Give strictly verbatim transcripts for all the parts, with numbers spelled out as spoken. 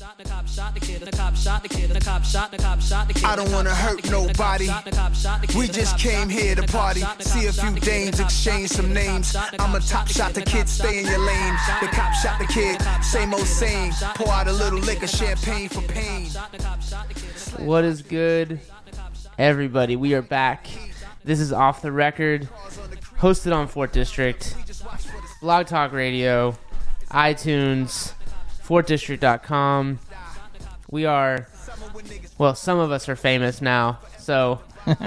I don't wanna hurt nobody. We just came here to party, see a few dames, exchange some names. I'm a top shot, the kid, stay in your lane. The cop shot the kid, same old same. Pour out a little liquor, champagne for pain. What is good, everybody? We are back. This is Off the Record, hosted on Fort District, Blog Talk Radio, iTunes, fort district dot com. We are, well, some of us are famous now, so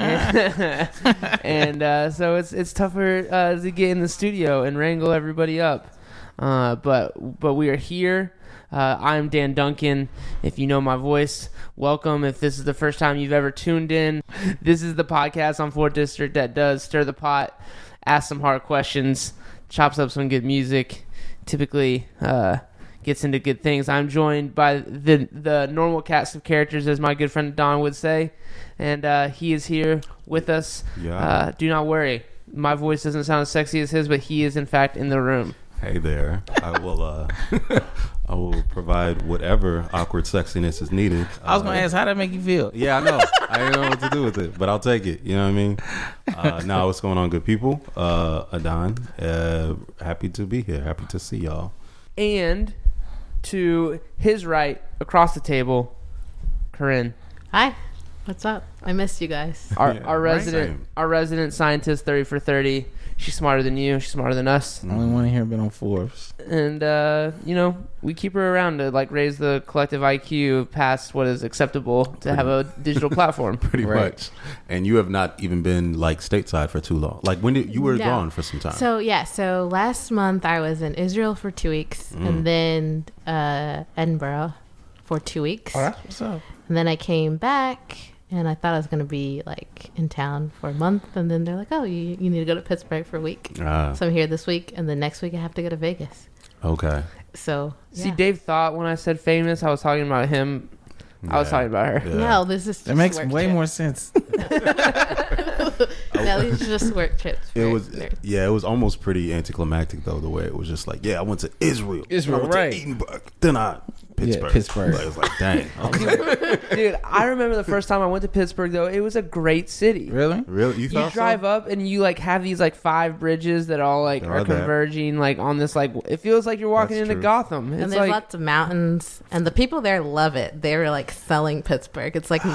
and uh, so it's it's tougher uh, to get in the studio and wrangle everybody up. Uh, but but we are here. Uh, I'm Dan Duncan. If you know my voice, welcome. If this is the first time you've ever tuned in, this is the podcast on Fort District that does stir the pot, ask some hard questions, chops up some good music, typically uh, gets into good things. I'm joined by the the normal cast of characters, as my good friend Don would say, and uh, he is here with us. Yeah. Uh, do not worry. My voice doesn't sound as sexy as his, but he is in fact in the room. Hey there. I will uh, I will provide whatever awkward sexiness is needed. I was uh, going to ask, how that make you feel? Yeah, I know. I didn't know what to do with it, but I'll take it. You know what I mean? Uh, now, what's going on, good people? Uh, Adon, uh, happy to be here. Happy to see y'all. And to his right, across the table, Corinne. Hi, what's up? I missed you guys. Our, Yeah, our right. resident Same. our resident scientist, thirty for thirty. She's smarter than you. She's smarter than us. I only want to hear been on Forbes. And, uh, you know, we keep her around to, like, raise the collective I Q past what is acceptable to Pretty- have a digital platform. Pretty Right. much. And you have not even been, like, stateside for too long. Like, when did you were No. gone for some time? So yeah, so last month I was in Israel for two weeks, Mm. and then uh, Edinburgh for two weeks, Oh, that's what's up. and then I came back. And I thought I was going to be, like, in town for a month. And then they're like, oh, you, you need to go to Pittsburgh for a week. Ah, So I'm here this week. And then next week I have to go to Vegas. okay. So, See, yeah. Dave thought when I said famous, I was talking about him. I was Yeah. talking about her. Yeah. No, this is just That makes work way trip. more sense. No, these are just work trips. It for was, nerds. yeah, it was almost pretty anticlimactic though. The way it was just like, yeah, I went to Israel, Israel, then I went right. to Edinburgh, then I Pittsburgh, Yeah, Pittsburgh. Like, it was like, dang, okay. Dude, I remember the first time I went to Pittsburgh, though. It was a great city. Really? Really, you You thought drive so? up and you like have these like five bridges that all like They're are all there. converging like on this like it feels like you're walking That's into true. Gotham. It's And there's like lots of mountains, and the people there love it. They were like selling Pittsburgh. It's like,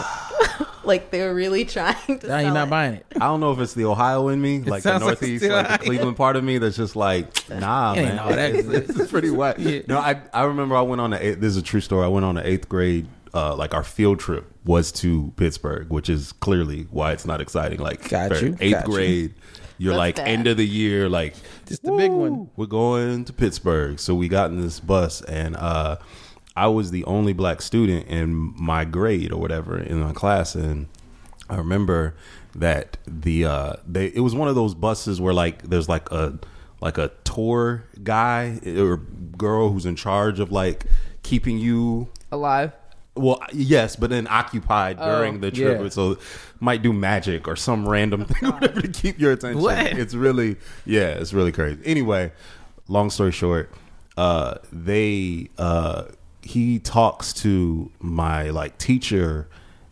like they were really trying to. Now sell you're not it. buying it. I don't know if it's the Ohio in me, like the sounds like Northeast, still like the Ohio. Cleveland part of me that's just like, nah, It ain't man, all that it's, good. it's pretty wet. Yeah. No, I I remember I went on the eighth, this is a true story. I went on the eighth grade. Uh, like our field trip was to Pittsburgh, which is clearly why it's not exciting. Like Got for you, eighth got you. grade, you're That's like bad. end of the year, like Just the big "Woo, one." We're going to Pittsburgh, so we got in this bus, and uh, I was the only black student in my grade or whatever in my class, and I remember that the uh, they it was one of those buses where like there's like a like a tour guy or girl who's in charge of like keeping you. alive. Well, yes, but then occupied Oh, during the trip, yeah. so might do magic or some random thing, whatever to keep your attention. What? It's really, yeah, it's really crazy. Anyway, long story short, uh, they uh, he talks to my like teacher,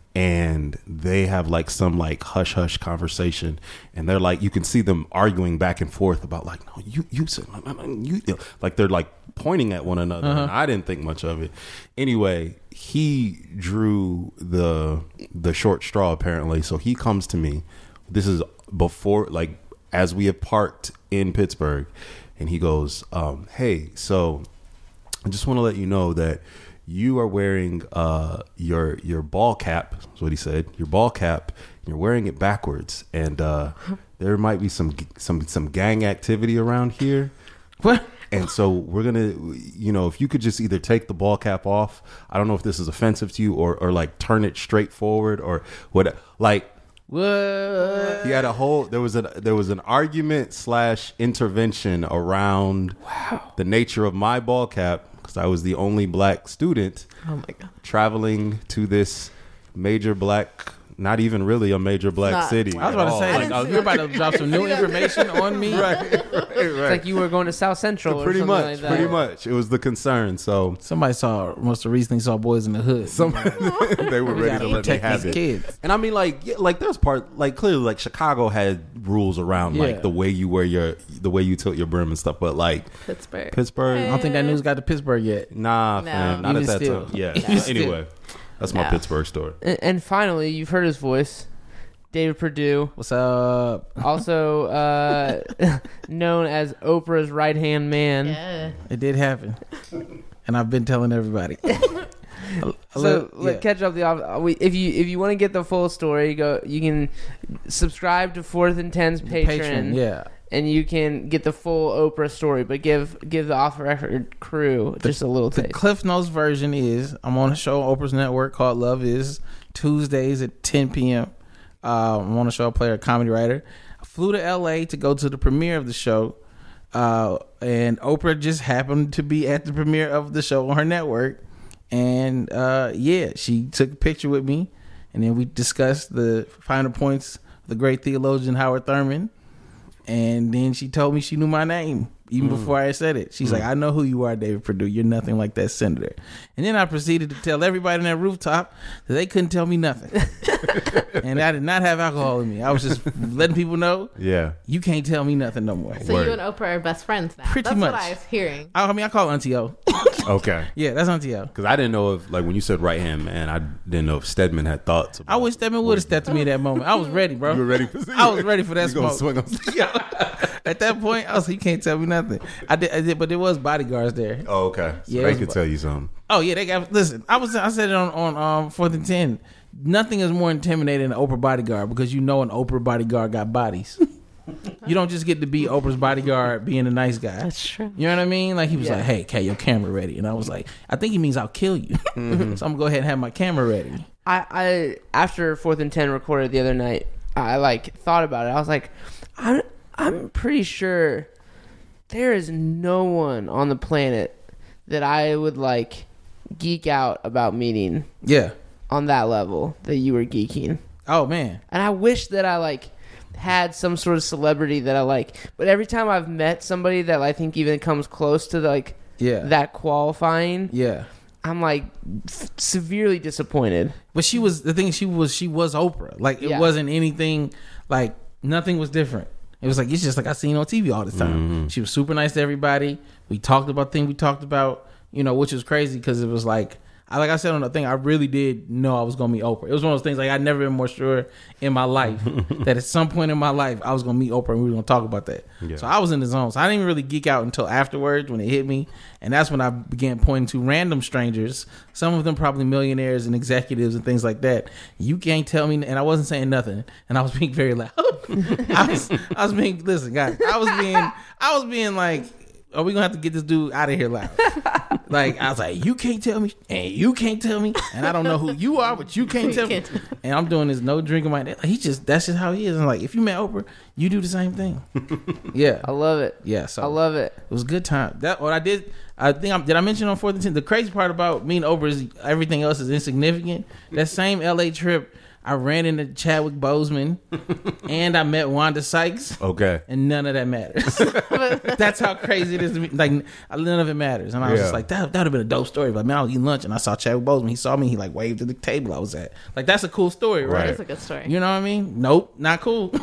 and they have like some like hush hush conversation, and they're like, you can see them arguing back and forth about like, no, you you said no, no, no, you like they're like pointing at one another. Uh-huh. And I didn't think much of it. Anyway, he drew the the short straw apparently, so he comes to me. This is before, like, as we have parked in Pittsburgh, and he goes, um, "Hey, so I just want to let you know that you are wearing uh, your your ball cap." That's what he said. Your ball cap. You're wearing it backwards, and uh, there might be some some some gang activity around here. What? And so we're gonna, you know, if you could just either take the ball cap off. I don't know if this is offensive to you, or or like turn it straight forward, or what. Like, What? he had a whole. There was a there was an argument slash intervention around Wow. the nature of my ball cap, because I was the only black student Oh my god. traveling to this major black not even really a major black Not- city. I was at about to all. say, Like, like, oh, you're about to drop some new information on me. right, right, right. It's like you were going to South Central or pretty something much, like that. pretty much. It was the concern. So Somebody saw, must have recently saw Boys in the Hood. some they were We ready gotta to let me protect have these it. kids. And I mean, like, yeah, like there's part, like clearly, like Chicago had rules around Yeah. like the way you wear your, the way you tilt your brim and stuff. But like Pittsburgh. Pittsburgh, I don't think that news got to Pittsburgh yet. nah, No. fam, not Even at that still. time. Yeah. Even So still. anyway, that's my No. Pittsburgh story. And, and finally, you've heard his voice, David Perdue, What's up? also uh, known as Oprah's right hand man. Yeah. It did happen, and I've been telling everybody. So yeah. let catch up the off- we- if you if you want to get the full story, go you can subscribe to Fourth and Ten's The Patreon, yeah. and you can get the full Oprah story. But give give the off record crew just a little The taste. Cliff Notes version is I'm on a show on Oprah's network called Love Is, Tuesdays at ten p.m. Uh, I'm on a show. I play a comedy writer. I flew to L A to go to the premiere of the show, uh, and Oprah just happened to be at the premiere of the show on her network. And uh, yeah, she took a picture with me, and then we discussed the finer points of the great theologian Howard Thurman. And then she told me she knew my name even Mm. before I said it. She's Mm. like, I know who you are, David Perdue. You're nothing like that senator. And then I proceeded to tell everybody on that rooftop that they couldn't tell me nothing. And I did not have alcohol in me. I was just letting people know, Yeah. you can't tell me nothing no more. So Word. you and Oprah are best friends now. Pretty That's much. what I was hearing. I I mean, I call her Auntie O. Okay. Yeah, that's Auntie O. Because I didn't know if, like, when you said right hand man, I didn't know if Stedman had thoughts. About I wish Stedman would have stepped to me at that moment. I was ready, bro. You were ready for. I was ready for that You gonna smoke. swing on? At that point, I was like, you can't tell me nothing. I did, I did but there was bodyguards there. Oh, okay. So Yeah, it they was could bu- tell you something. Oh yeah, they got. Listen, I was. I said it on on um fourth and ten. Nothing is more intimidating than an Oprah bodyguard because you know an Oprah bodyguard got bodies. You don't just get to be Oprah's bodyguard being a nice guy. That's true. You know what I mean? Like he was Yeah. like, "Hey, okay, your camera ready," and I was like, "I think he means I'll kill you." Mm-hmm. So I'm gonna go ahead and have my camera ready. I, I after Fourth and Ten recorded the other night, I like thought about it. I was like, I'm I'm pretty sure there is no one on the planet that I would like geek out about meeting Yeah. on that level that you were geeking. Oh man. And I wish that I like had some sort of celebrity that I like. But every time I've met somebody that I think even comes close to like Yeah. that qualifying, Yeah. I'm like f- severely disappointed. But she was the thing. She was she was Oprah. Like it Yeah. wasn't anything. Like nothing was different. It was like it's just like I seen on T V all the time. She was super nice to everybody. We talked about things we talked about. You know, which was crazy because it was like I like I said on the thing. I really did know I was gonna meet Oprah. It was one of those things like I'd never been more sure in my life that at some point in my life I was gonna meet Oprah and we were gonna talk about that. Yeah. So I was in the zone. So I didn't even really geek out until afterwards when it hit me, and that's when I began pointing to random strangers. Some of them probably millionaires and executives and things like that. You can't tell me, and I wasn't saying nothing, and I was being very loud. I was, I was being listen, guys. I was being, I was being like, are we gonna have to get this dude out of here loud? Like I was like, you can't tell me, and you can't tell me, and I don't know who you are, but you can't tell me. Can't. And I'm doing this no drinking my. He just that's just how he is. And like, if you met Oprah, you do the same thing. Yeah, I love it. yeah. So I love it. it was a good time. That what I did. I think I'm, did I mention on fourth and ten? The crazy part about me and Oprah is everything else is insignificant. That same L A trip, I ran into Chadwick Boseman, and I met Wanda Sykes, Okay. and none of that matters. That's how crazy it is to me. Like none of it matters. And I was Yeah. just like, that that would have been a dope story. But man, I was eating lunch and I saw Chadwick Boseman. He saw me. He like waved at the table I was at. Like that's a cool story, right? Right. That's a good story. You know what I mean? Nope, not cool.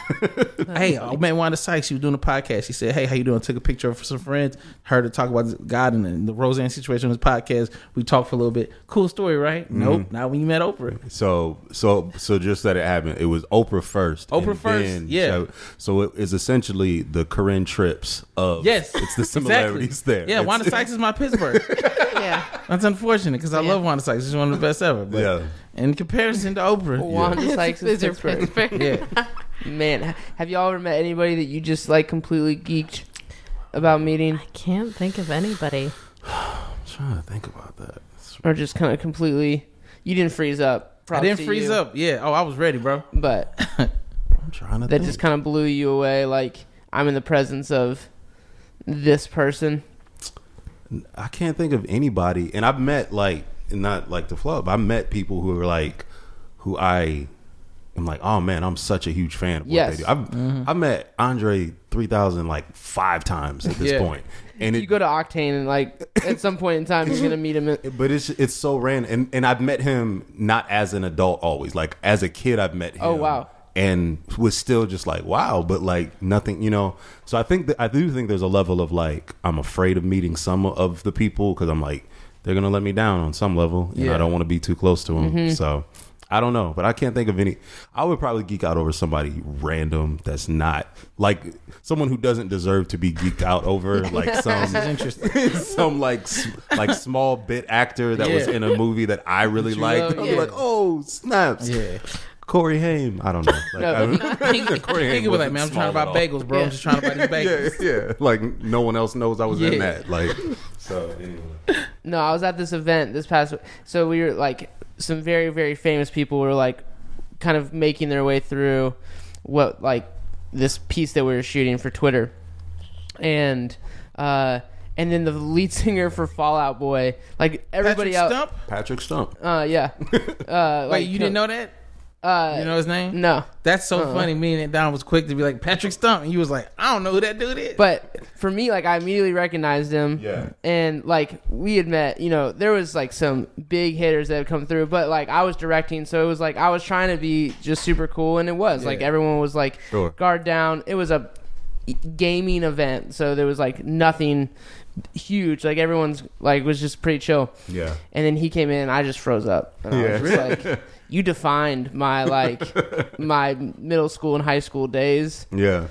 Hey, I met Wanda Sykes. She was doing a podcast. She said, "Hey, how you doing?" Took a picture of some friends. Heard her talk about God and the, the Roseanne situation on this podcast. We talked for a little bit. Cool story, right? Mm-hmm. Nope. Not when you met Oprah. So so so just that it happened. It was Oprah first. Oprah and first, then yeah. So, so it is essentially the Corinne Trips of Yes, It's the similarities exactly. there. Yeah, It's- Wanda Sykes is my Pittsburgh. Yeah. That's unfortunate because I Yeah. love Wanda Sykes. She's one of the best ever. But Yeah. in comparison to Oprah, Wanda Sykes is These are Pittsburgh. Pittsburgh. yeah. Man, ha- have y'all ever met anybody that you just like completely geeked about meeting, I can't think of anybody. I'm trying to think about that. or just kind of completely? You didn't freeze up. I Props didn't to freeze you. up. Yeah. Oh, I was ready, bro. but I'm trying to that think. just kind of blew you away. Like I'm in the presence of this person. I can't think of anybody, and I've met like not like the flub. I met people who are like who I am like, oh man, I'm such a huge fan of what Yes. they do. I've Mm-hmm. I met Andre three thousand like five times at this Yeah. point, and You it, go to Octane and like at some point in time you're gonna meet him. In, but it's it's so random, and and I've met him not as an adult always, like as a kid I've met him. Oh, wow. And was still just like wow, but like nothing, you know. So I think that I do think there's a level of like I'm afraid of meeting some of the people because I'm like they're gonna let me down on some level, and Yeah. I don't want to be too close to them. Mm-hmm. So I don't know, but I can't think of any. I would probably geek out over somebody random that's not like someone who doesn't deserve to be geeked out over, like some This is interesting. some like s- like small bit actor that was Yeah. in a movie that I really you liked. love, I'd yeah. be like, oh snaps, Yeah. Corey Haim. I don't know. Like, No, I but don't- He, Corey he Haim could be like, wasn't man, I'm trying to small buy at all. bagels, bro. I'm just trying to buy these bagels. Yeah, yeah. Like no one else knows I was in Yeah. that. Like so. Anyway. no, I was at this event this past. So we were like some very very famous people were like kind of making their way through what like this piece that we were shooting for Twitter, and uh, and then the lead singer for Fall Out Boy, like everybody Patrick else. Stump? Patrick Stump. Uh, yeah. Uh, Wait, like, you didn't know that? Uh, You know his name? no. That's so Uh-uh. funny. Me and Don was quick to be like, Patrick Stump. And you was like, I don't know who that dude is. But for me, like I immediately recognized him. Yeah. And like we had met, you know, there was like some big hitters that had come through, but like I was directing, so it was like I was trying to be just super cool, and it was like Yeah. everyone was like Sure. guard down. It was a gaming event, so there was like nothing huge. Like everyone's like was just pretty chill. Yeah. And then he came in, and I just froze up. And I was Yeah. just like, you defined my like my middle school and high school days. Yeah.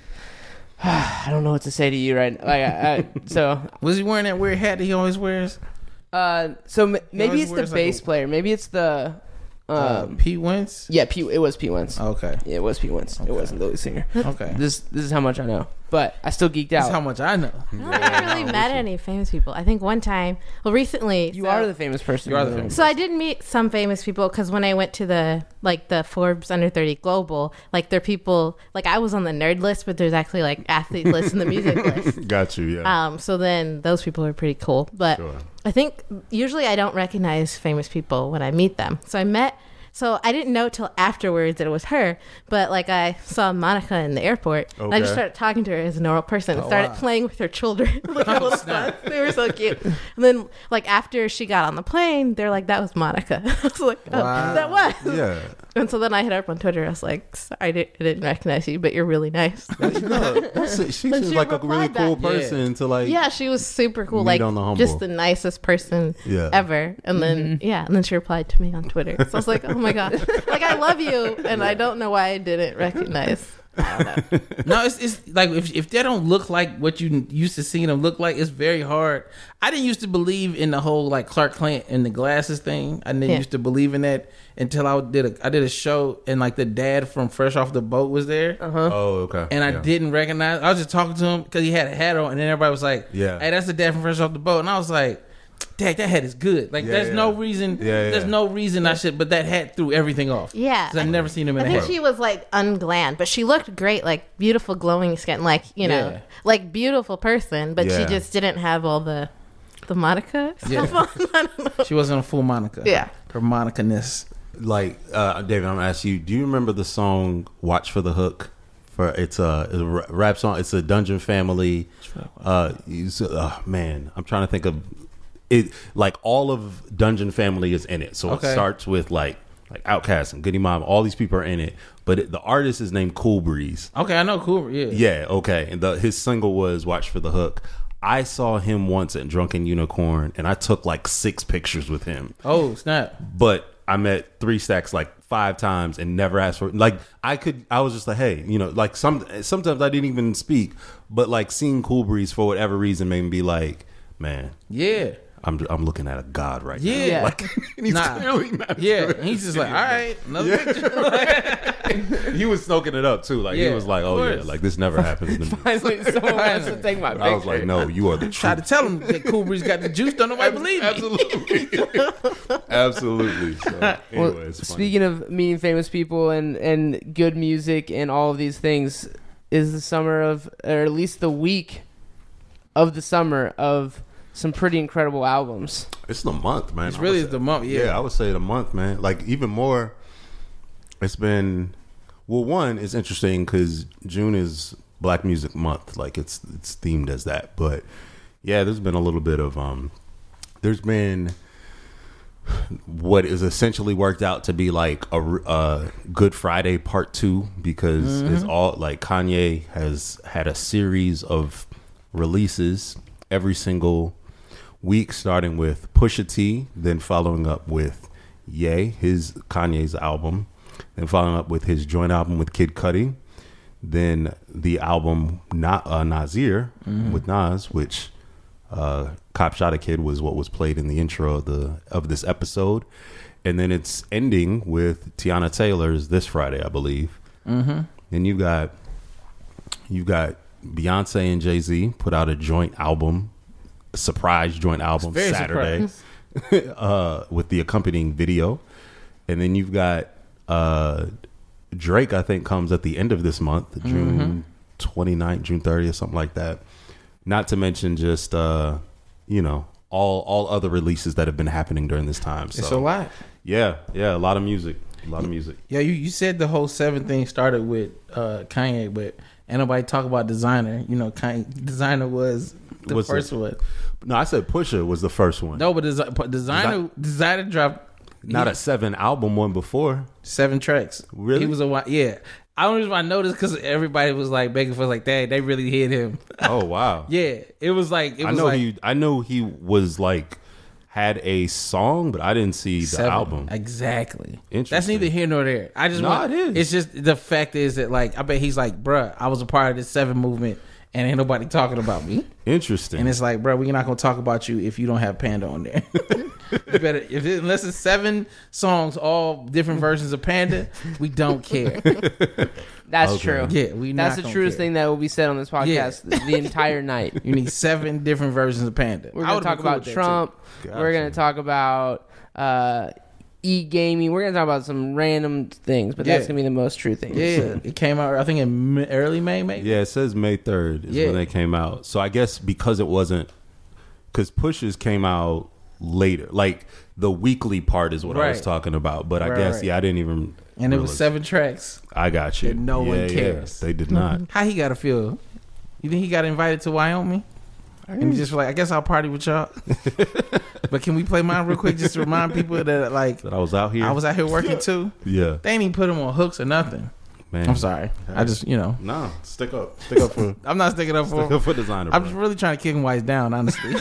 I don't know what to say to you right now. Like, I, I, so, Was he wearing that weird hat that he always wears? uh, so m- maybe always it's the wears, like, bass a- player. Maybe it's the, um, Uh, Pete Wentz? yeah, P. It was P. Wentz. Okay. Yeah, it was P. Wentz. It wasn't the lead singer. Okay. This this is how much I know, but I still geeked That's out. how much I know. I don't think I really met any famous people. I think one time, well, recently. you so- are the famous person. You are in the room. famous So I did meet some famous people because when I went to the like the Forbes Under thirty Global, like there are people like I was on the nerd list, but there's actually like athlete list and the music list. Got you. Yeah. Um, so then those people are pretty cool. But Sure. I think usually I don't recognize famous people when I meet them. So I met. So I didn't know till afterwards that it was her, but like I saw Monica in the airport, and I just Okay. started talking to her as a normal person and Oh, started wow. playing with her children. Like a little son. They were so cute. And then like after she got on the plane, they're like, "That was Monica." I was like, "Oh, Wow. that was." yeah. And so then I hit her up on Twitter. I was like, "Sorry, I didn't, I didn't recognize you, but you're really nice." No, that's it. She And seems she like a really replied cool back. person to like. Yeah, she was super cool. Meet Like on the humble. just the nicest person Yeah. ever. And then yeah, and then she replied to me on Twitter. So I was like, oh my god, like I love you, and I don't know why I didn't recognize. I don't know. No, it's, it's like if, if they don't look like what you used to seeing them look like, it's very hard. I didn't used to believe in the whole like Clark Kent and the glasses thing. I didn't Yeah. used to believe in that until I did a I did a show and like the dad from Fresh Off the Boat was there. Oh, okay. And I Yeah. didn't recognize. I was just talking to him because he had a hat on, and then everybody was like, Yeah. hey, that's the dad from Fresh Off the Boat." And I was like, "Dad, that hat is good. Like, Yeah, there's yeah. no reason. Yeah, There's yeah. no reason I should." But that hat threw everything off. Yeah. 'Cause I never seen him in I a think hat. she was like unglammed, but she looked great, like beautiful glowing skin, like you know, Yeah. like beautiful person. But she Yeah. just didn't have all the the Monica Yeah. stuff on. I don't know. She wasn't a full Monica. Yeah. her Monica-ness. Like uh, David, I'm gonna ask you. Do you remember the song "Watch for the Hook"? For it's a, it's a ra- rap song. It's a Dungeon Family. Uh, it's, uh, man, I'm trying to think of it. Like all of Dungeon Family is in it. So Okay. it starts with like like Outkast and Goody Mob. All these people are in it. But it, the artist is named Cool Breeze. Okay, I know Cooper. Yeah. Yeah, okay. And the, his single was "Watch for the Hook." I saw him once at Drunken Unicorn, and I took like six pictures with him. Oh snap! But I met Three Stacks like five times and never asked for like I could. I was just like, hey, you know, like some sometimes I didn't even speak, but like seeing Cool Breeze for whatever reason made me be like, man, Yeah. I'm I'm looking at a god right Yeah. now. Like and he's Nah. clearly not. Yeah, and he's just like, all right, another picture. He was soaking it up too. Like Yeah, he was like, of oh yeah, course. like this never happens to me. Finally, someone wants to take my picture. I was like, no, you are the Tried truth. to tell him that Cool Breeze got the juice. Don't nobody believe me. Absolutely, absolutely. So, Well, anyway, it's funny. speaking of meeting famous people and, and good music and all of these things, is the summer of, or at least the week of the summer of some pretty incredible albums. It's the month, man. It's I really would say. the month, yeah. I would say the month, man. Like even more. It's been well. One is interesting because June is Black Music Month. Like it's it's themed as that. But yeah, there's been a little bit of um. There's been what is essentially worked out to be like a, a Good Friday Part Two because mm-hmm. it's all like Kanye has had a series of releases every single week, starting with Pusha T, then following up with Ye, his Kanye's album, then following up with his joint album with Kid Cudi, then the album Na- uh, Nasir mm-hmm. with Nas, which uh, Cop Shot a Kid was what was played in the intro of the of this episode, and then it's ending with Tiana Taylor's This Friday, I believe. Mm-hmm. Then you got you got Beyonce and Jay-Z put out a joint album, a surprise joint album Saturday, uh, with the accompanying video, and then you've got uh, Drake. I think comes at the end of this month, June mm-hmm. twenty-ninth, June thirtieth, something like that. Not to mention just uh, you know all all other releases that have been happening during this time. So, it's a lot. Yeah, yeah, a lot of music, a lot of music. Yeah, you, you said the whole seven thing started with uh, Kanye, but ain't nobody talk about Designer. You know, Kanye, Designer was the What's first it? one. No, I said Pusha was the first one. No, but Desi- Designer Designer dropped not he, a seven album one before. Seven tracks. Really? He was a yeah. I don't know if I noticed because everybody was like begging for like, "Dang, they really hit him." Oh wow! Yeah, it was like it was I know like, he. I know he was like had a song, but I didn't see the seven. album. Exactly. Interesting. That's neither here nor there. I just no, want, it is. It's just the fact is that like I bet he's like, bruh, I was a part of this seven movement, and ain't nobody talking about me. Interesting. And it's like, bruh, we're not gonna talk about you if you don't have Panda on there. You better, if it, unless it's seven songs, all different versions of Panda, we don't care. That's okay. true. Yeah, we. That's not the truest care. thing that will be said on this podcast yeah. the entire night. You need seven different versions of Panda. We're gonna talk cool about Trump. Gotcha. We're gonna talk about uh, e-gaming. We're gonna talk about some random things, but yeah. that's gonna be the most true thing. Yeah, so. It came out. I think in early May, maybe. Yeah, it says May third is yeah. when they came out. So I guess because it wasn't, because Pushes came out later, like the weekly part is what right. I was talking about. But I right, guess right. yeah, I didn't even. And realize. It was seven tracks. I got you. And no yeah, one cares. Yeah, they did not. How he got to feel? You think he got invited to Wyoming? And he just like, I guess I'll party with y'all. But can we play mine real quick just to remind people that like that I was out here. I was out here working too. Yeah. They ain't even put him on hooks or nothing. Man. I'm sorry. Hey. I just, you know. No, stick up. Stick up for I'm not sticking up for stick up for Designer. I'm bro. just really trying to kick him while he's down, honestly.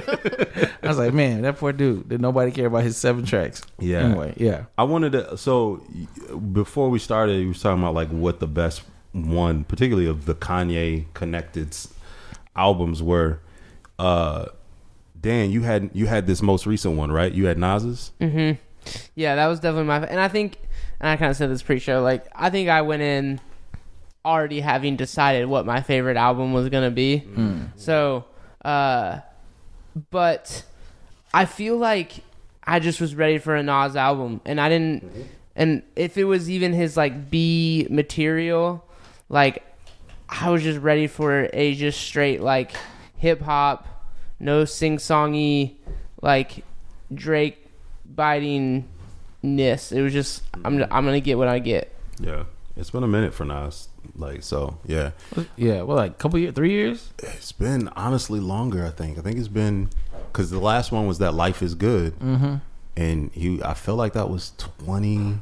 I was like, man, that poor dude. Did nobody care about his seven tracks? Yeah. Anyway, yeah. I wanted to so before we started, you was talking about like what the best one, particularly of the Kanye connected albums were. Uh Dan, you had you had this most recent one, right? You had Nas's? Mm-hmm. Yeah, that was definitely my and I think and I kind of said this pre-show, like, I think I went in already having decided what my favorite album was going to be. Mm. So, uh, but I feel like I just was ready for a Nas album. And I didn't, mm-hmm. and if it was even his, like, B material, like, I was just ready for a just straight, like, hip-hop, no sing-songy, like, Drake biting... Ness. It was just I'm I'm gonna get what I get. Yeah, it's been a minute for Nas, like so. Yeah, yeah. Well, like a couple years, three years. It's been honestly longer. I think. I think it's been because the last one was that Life Is Good, mm-hmm. and he. I feel like that was twenty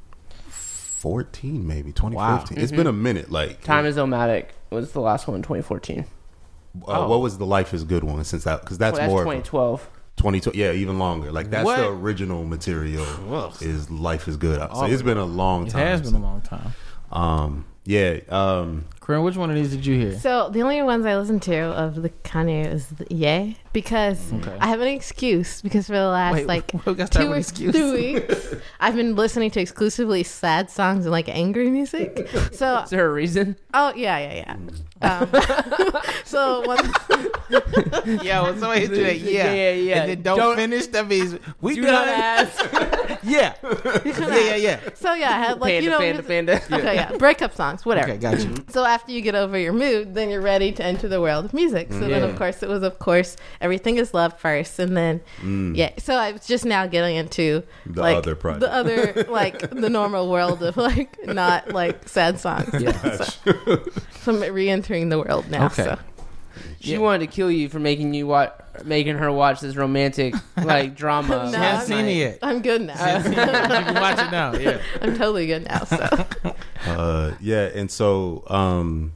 fourteen, maybe twenty fifteen. Wow. Mm-hmm. It's been a minute. Like Time Is Omatic was the last one in twenty fourteen. Uh, oh. What was the Life Is Good one? Since that because that's, well, that's more twenty twelve. twenty twelve, yeah, even longer. Like that's what? the original material. Whoa. Is Life Is Good. So it's been a long time. It has been a long time. Um, yeah. Um, Corinne, which one of these did you hear? So the only ones I listened to of the Kanye is the Ye because okay. I have an excuse because for the last Wait, like two or three weeks I've been listening to exclusively sad songs and like angry music. So is there a reason? Oh yeah, yeah, yeah. Um, so one. Yeah, when somebody hits you that, yeah, yeah, yeah, and then don't, don't finish, that means we do done. Not ask. yeah, yeah, yeah, yeah. So yeah, I had like panda, you know, panda, panda. Okay, yeah, breakup songs, whatever. Okay, got you. So after you get over your mood, then you're ready to enter the world of music. So then, of course, it was, of course, Everything Is Love first, and then Mm. yeah. So I was just now getting into The like other project. the other like the normal world of like not like sad songs. Yeah. So, so I'm re-entering the world now. Okay. So. She Yeah. wanted to kill you for making you watch, making her watch this romantic like drama. No, She last hasn't seen night. it yet. I'm good now. You can watch it now. Yeah. I'm totally good now. So Uh, yeah, and so, um,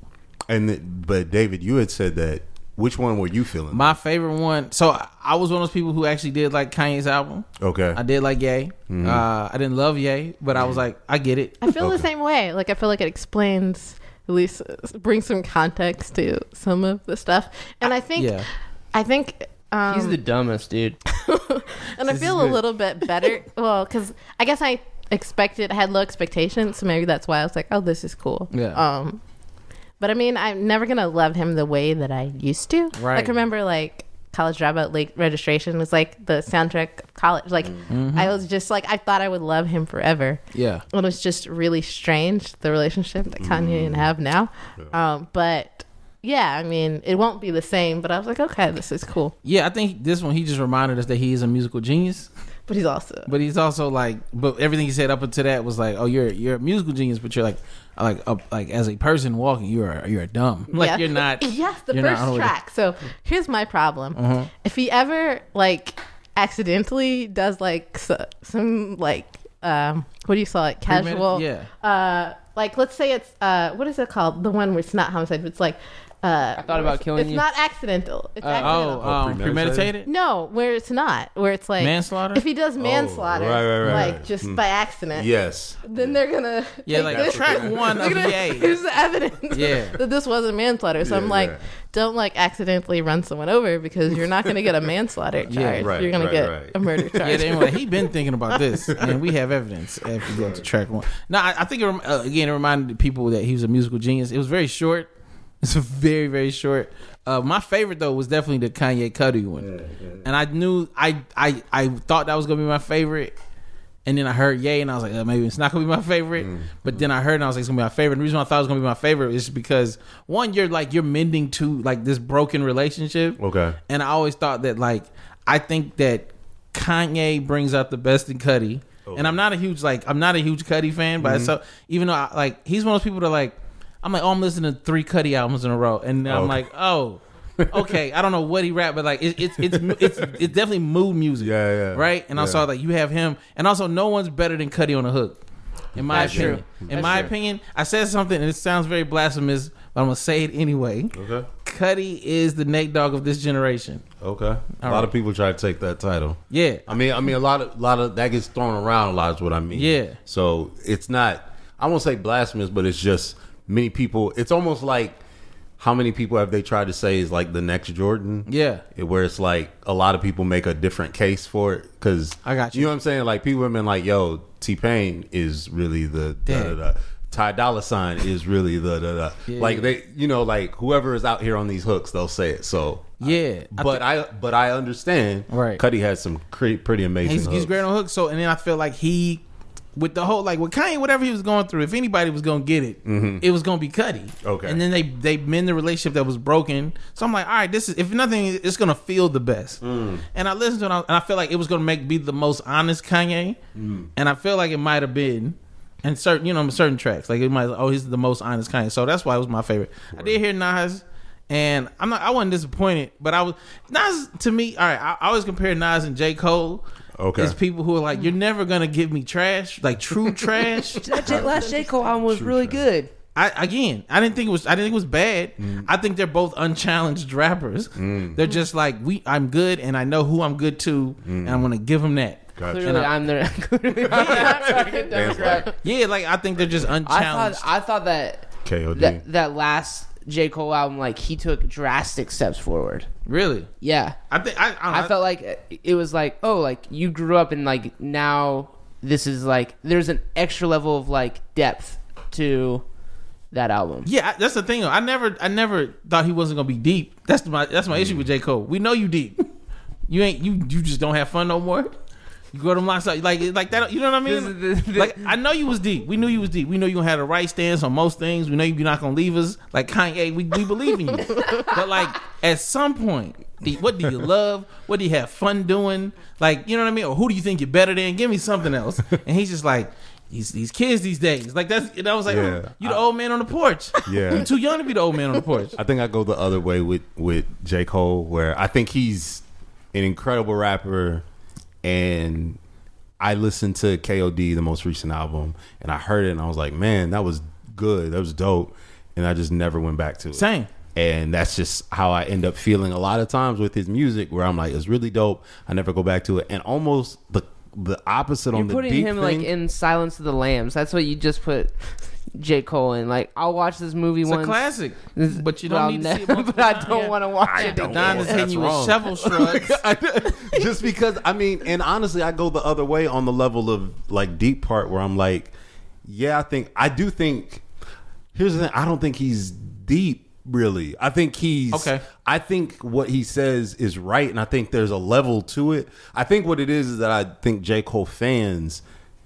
and th- but David, you had said that. Which one were you feeling? My favorite one. So I- I was one of those people who actually did like Kanye's album. okay, I did like Ye. Mhm. Uh, I didn't love Ye, but I was like, I get it. I feel Okay. the same way. Like I feel like it explains, at least uh, brings some context to some of the stuff. And I think, Yeah. I think. Um, He's the dumbest dude. and I This feel is a good. little bit better. Well, because I guess I expected, I had low expectations, so maybe that's why I was like, oh, this is cool. Yeah. Um, but I mean, I'm never gonna love him the way that I used to. Right. Like, remember, like College Dropout Late Registration was like the soundtrack of college. Like, Mm-hmm. I was just like, I thought I would love him forever. Yeah. It was just really strange, the relationship that Kanye and have now. Um, but yeah, I mean, it won't be the same. But I was like, okay, this is cool. Yeah, I think this one, he just reminded us that he is a musical genius. But he's also But he's also like, but everything he said up until that was like, oh, you're you're a musical genius, but you're like, like, uh, like as a person walking, you're a, you're a dumb. Like Yeah. you're not. Yes, the you're not first holy. track. So here's my problem. Uh-huh. If he ever like accidentally does like so, some like um what do you call it casual Yeah. uh like let's say it's uh what is it called, the one where it's not homicide, but it's like uh I thought about it's- killing it's you. not accidental, it's Uh, accidental. Oh, um, premeditated? premeditated. No, where it's not, where it's like Manslaughter? if he does manslaughter, right, right, right, like right. just Hmm. by accident, yes, then they're gonna Yeah, take like this- track one they're of gonna- Ye. here's the evidence Yeah. that this wasn't manslaughter. So Yeah, I'm like, yeah. don't like accidentally run someone over, because you're not gonna get a manslaughter charge. Yeah, right, you're gonna right, get right. a murder charge. Yeah, anyway, he been thinking about this, and we have evidence if you go to track one. No, I, I think it, rem- uh, again it reminded people that he was a musical genius. It was very short. It's very very short. Uh, my favorite though was definitely the Kanye Cudi one, and I knew I I I thought that was gonna be my favorite, and then I heard Ye, and I was like, uh, maybe it's not gonna be my favorite. But then I heard, and I was like, it's gonna be my favorite. And the reason why I thought it was gonna be my favorite is because one, you're like you're mending to like this broken relationship. okay, And I always thought that, like, I think that Kanye brings out the best in Cudi. Okay. And I'm not a huge, like, I'm not a huge Cudi fan, but Mm-hmm. so even though, I, like, he's one of those people that, like, I'm like, oh, I'm listening to three Cudi albums in a row. And then I'm Okay. like, oh, okay, I don't know what he rap, but, like, it, it's, it's, it's, it's definitely mood music. Yeah, yeah. Right? And Yeah. also, like, you have him. And also, no one's better than Cudi on the hook. In my That's opinion. true. In That's my true. opinion, I said something, and it sounds very blasphemous, but I'm going to say it anyway. okay, Cudi is the Nate Dogg of this generation. okay. A All lot right. of people try to take that title. Yeah. I mean, I mean, a lot of, lot of that gets thrown around a lot. Is what I mean. Yeah. So it's not. I won't say blasphemous, but it's just many people. It's almost like how many people have they tried to say is like the next Jordan? Yeah. It- where it's like a lot of people make a different case for it because I got you. You know what I'm saying? Like people have been like, "Yo, T Pain is really the da, da, Damn. da. Ty Dolla Sign is really the da, da. Yeah. Like they, you know, like whoever is out here on these hooks, they'll say it. So Yeah. I but I but I understand. Right. Cudi has some cre- pretty amazing. He's, he's hooks. great on hook. So, and then I feel like he, with the whole, like with Kanye, whatever he was going through, if anybody was going to get it, it was going to be Cudi. Okay. And then they they mend the relationship that was broken. So I'm like, all right, this is, if nothing, it's going to feel the best. And I listened to it, and I, and I feel like it was going to make be the most honest Kanye. And I feel like it might have been. And certain, you know, certain tracks, like it might, oh, he's the most honest Kanye. So that's why it was my favorite. I did hear Nas. And I'm not. I wasn't disappointed, but I was Nas to me. All right, I, I always compare Nas and J. Cole. Okay. As people who are like, you're never gonna give me trash, like true trash. That J- last J Cole album was really good. I again, I didn't think it was. I didn't think it was bad. Mm. I think they're both unchallenged rappers. They're just like we. I'm good, and I know who I'm good to, and I'm gonna give them that. Gotcha. Clearly, And I- I'm the clearly I'm the target demographic. Yeah, like I think they're just I unchallenged. thought I thought that K O D. that that last J Cole album, like he took drastic steps forward. really, Yeah, I think I. I, I felt like it was like, oh, like you grew up and like now this is like there's an extra level of like depth to that album. Yeah, I- that's the thing. I never, I never thought he wasn't gonna be deep. That's my, that's my issue with J. Cole. We know you deep. You ain't, you, you just don't have fun no more. You grow them locks out, like like that. You know what I mean? This is the- Like I know you was deep. We knew you was deep. We know you gonna have the right stance on most things. We know you're not gonna leave us. Like Kanye, we we believe in you. But like at some point, the, what do you love? What do you have fun doing? Like you know what I mean? Or who do you think you're better than? Give me something else. And he's just like. These, these kids these days, like that's. And I was like, Yeah. oh, you the old man on the porch. Yeah. You too young to be the old man on the porch. I think I go the other way with with J. Cole, where I think he's an incredible rapper, and I listened to K O D, the most recent album, and I heard it, and I was like, man, that was good, that was dope, and I just never went back to it. Same. And that's just how I end up feeling a lot of times with his music, where I'm like, it's really dope. I never go back to it, and almost the the opposite You're on the putting deep him thing. like in Silence of the Lambs. That's what you just put J. Cole in. Like I'll watch this movie It's once. a classic, This- but you but don't I'll need to never- see it multiple But I times. don't Yeah. want to watch I it. don't Don is That's hitting you with wrong. shovel shrugs. Just because I mean, and honestly, I go the other way on the level of like deep part, where I'm like, yeah, I think I do think. Here's the thing: I don't think he's deep. Really, I think he's Okay. I think what he says is right, and I think there's a level to it. I think what it is is that I think J. Cole fans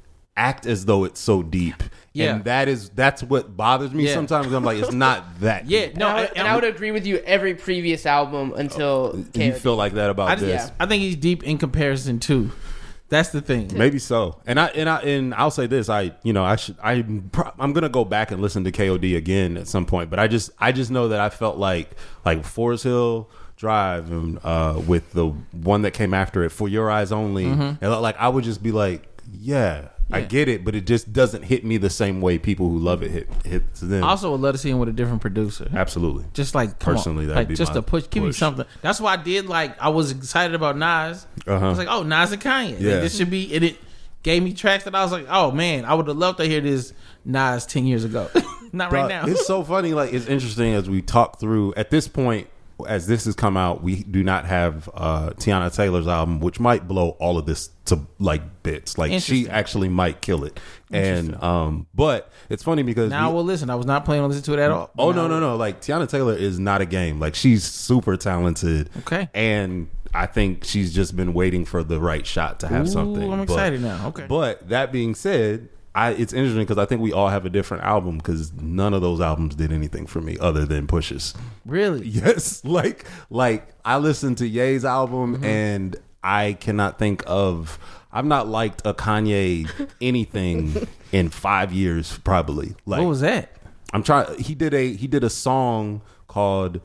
act as though it's so deep, Yeah. and that is that's what bothers me Yeah. sometimes. I'm like, it's not that. Yeah, deep. no, and, I, I- and I would agree with you every previous album until You K O D. feel like that about I, just, this? Yeah. I think he's deep in comparison to. That's the thing. Maybe so, and I and I and I'll say this: I you know I should I I'm gonna go back and listen to K O D again at some point, but I just I just know that I felt like like Forest Hill Drive and uh, with the one that came after it, For Your Eyes Only, and like I would just be like, yeah, I Yeah. get it, but it just doesn't hit me the same way people who love it hit hits them. I also would love to see him with a different producer. Absolutely, Just like come Personally, on. that'd like be just my to push, give me push. something. That's why I did like. I was excited about Nas. I Uh-huh. was like, oh, Nas and Kanye. Like, Yeah. this should be. And it gave me tracks that I was like, oh man, I would have loved to hear this Nas ten years ago. Not right But now. It's so funny. Like it's interesting as we talk through. At this point, as this has come out, we do not have uh, Tiana Taylor's album, which might blow all of this to like bits. Like she Interesting. actually might kill it. And um, but it's funny because now I we- will listen. I was not planning on listening to it at all. Oh But no now no I will. no! Like Tiana Taylor is not a game. Like she's super talented. Okay. and I think she's just been waiting for the right shot to have Ooh, something. I'm But- excited now. Okay. But that being said, I it's interesting because I think we all have a different album because none of those albums did anything for me other than Pushes. Really? Yes, like like I listened to Ye's album Mm-hmm. and I cannot think of. I've not liked a Kanye anything in five years probably. Like What was that? I'm trying. He did a he did a song called.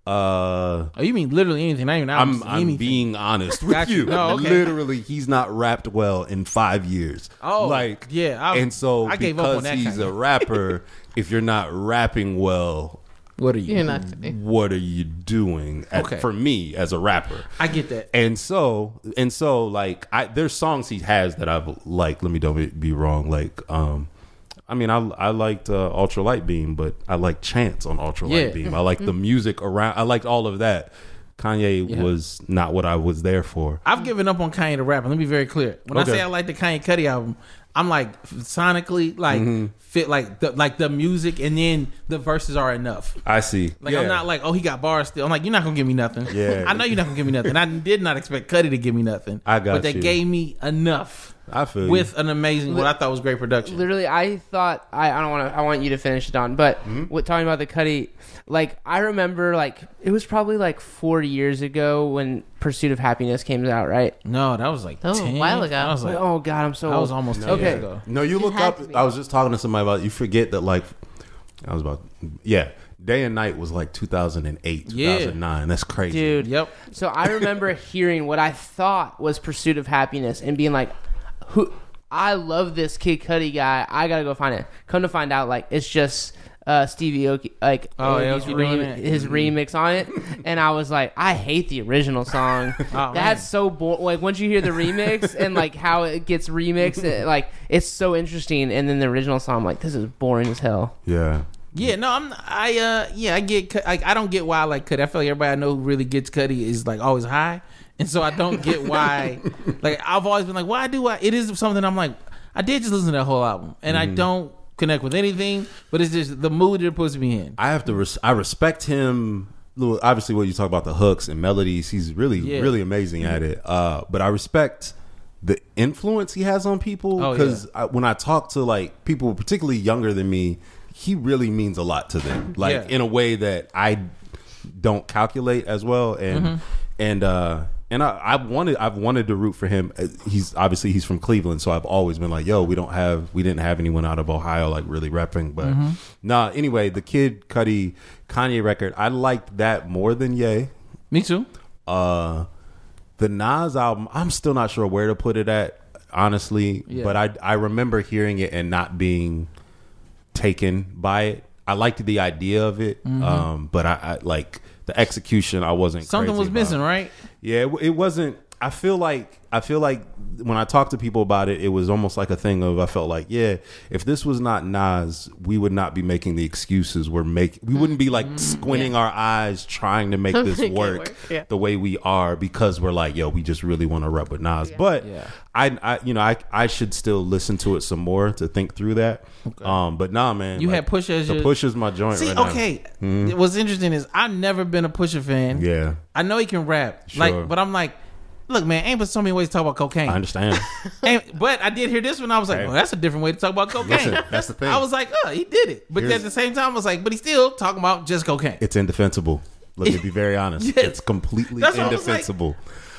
Uh, Oh, you mean literally anything? Not even albums. I'm I'm anything. being honest with Got you. you. No, okay. Literally, he's not rapped well in five years. Oh, like yeah, I- and so I gave up because on that he's Kanye. a rapper, if you're not rapping well, What are you? You're not. what are you doing? At, Okay. For me as a rapper. I get that. And so, and so, like, I there's songs he has that I've like. Let me don't be- be wrong. Like, um, I mean, I I liked uh, Ultra Light Beam, but I like Chance on Ultra Light Yeah. Beam. I like the music around. I liked all of that. Kanye Yeah. was not what I was there for. I've given up on Kanye the rapper. Let me be very clear. When I Okay. say I like the Kanye Cudi album, I'm like sonically, like Mm-hmm. fit, like the like the music, and then the verses are enough. I see. Like Yeah. I'm not like, oh, he got bars still. I'm like, you're not gonna give me nothing. Yeah. I know you're not gonna give me nothing. I did not expect Cudi to give me nothing. I got but they you. gave me enough I feel you. with an amazing, what I thought was great production. Literally, I thought I, I don't want to. I want you to finish it on, but Mm-hmm. what talking about the Cudi, like I remember, like it was probably like four years ago when Pursuit of Happiness came out, right? No, that was like That was a ten. while ago. I was like, oh God, I'm so that was old. almost ten Okay. years ago. No, you look had up. to be. I was just talking to somebody about. You forget that, like, I was about. Yeah, Day and Night was like two thousand eight, Yeah. two thousand nine. That's crazy, Dude. Yep. So I remember hearing what I thought was Pursuit of Happiness and being like, "Who? I love this Kid Cudi guy. I gotta go find it." Come to find out, like it's just uh, Stevie Aoki, like Oh, yeah, Aoki's Aoki rem- doing it. his remix on it, and I was like, I hate the original song. Oh, man. That's so boring. Like once you hear the remix and like how it gets remixed, it, like it's so interesting, and then the original song, I'm like, this is boring as hell. Yeah. Yeah, no, I'm. I uh, yeah, I get. Cu- Like, I don't get why I like Cudi. I feel like everybody I know who really gets Cudi is like always high, and so I don't get why. Like, I've always been like, why do I? It is something I'm like, I did just listen to that whole album, and I don't connect with anything, but it's just the mood that it puts me in. I have to. Res- I respect him. Well, obviously, when you talk about the hooks and melodies, he's really, Yeah. really amazing at it. Uh, but I respect the influence he has on people. Oh, Because when I talk to like people, particularly younger than me, he really means a lot to them. Like Yeah. in a way that I don't calculate as well. And Mm-hmm. and uh, and I, I wanted I've wanted to root for him. He's obviously he's from Cleveland, so I've always been like, yo, we don't have we didn't have anyone out of Ohio like really repping. But Mm-hmm. nah. Anyway, the Kid Cudi Kanye record, I liked that more than Ye. Me too. Uh, the Nas album, I'm still not sure where to put it at, honestly. Yeah. But I I remember hearing it and not being taken by it. I liked the idea of it, Mm-hmm. um, but I, I like the execution. I wasn't. Something crazy was about. missing, right? Yeah, it, it wasn't. I feel like I feel like when I talk to people about it, it was almost like a thing of I felt like, yeah, if this was not Nas, we would not be making the excuses we're making. We wouldn't be like squinting our eyes trying to make this Make it work, work, yeah. the way we are because we're like, yo, we just really want to rep with Nas. But Yeah. I, I, you know, I, I should still listen to it some more to think through that. Um, but nah, man, You like, had Pusha as the your- Push is my joint. See, right now. okay. What's interesting is I've never been a Pusha fan. Yeah, I know he can rap, Sure. like, but I'm like, look, man, ain't but so many ways to talk about cocaine. I understand. Ain't- but I did hear this one. I was like, Okay. well, that's a different way to talk about cocaine. Listen, that's the thing. I was like, oh, he did it. But Here's- at the same time, I was like, but he's still talking about just cocaine. It's indefensible. Let me be very honest. Yes. It's completely That's what I was like. indefensible.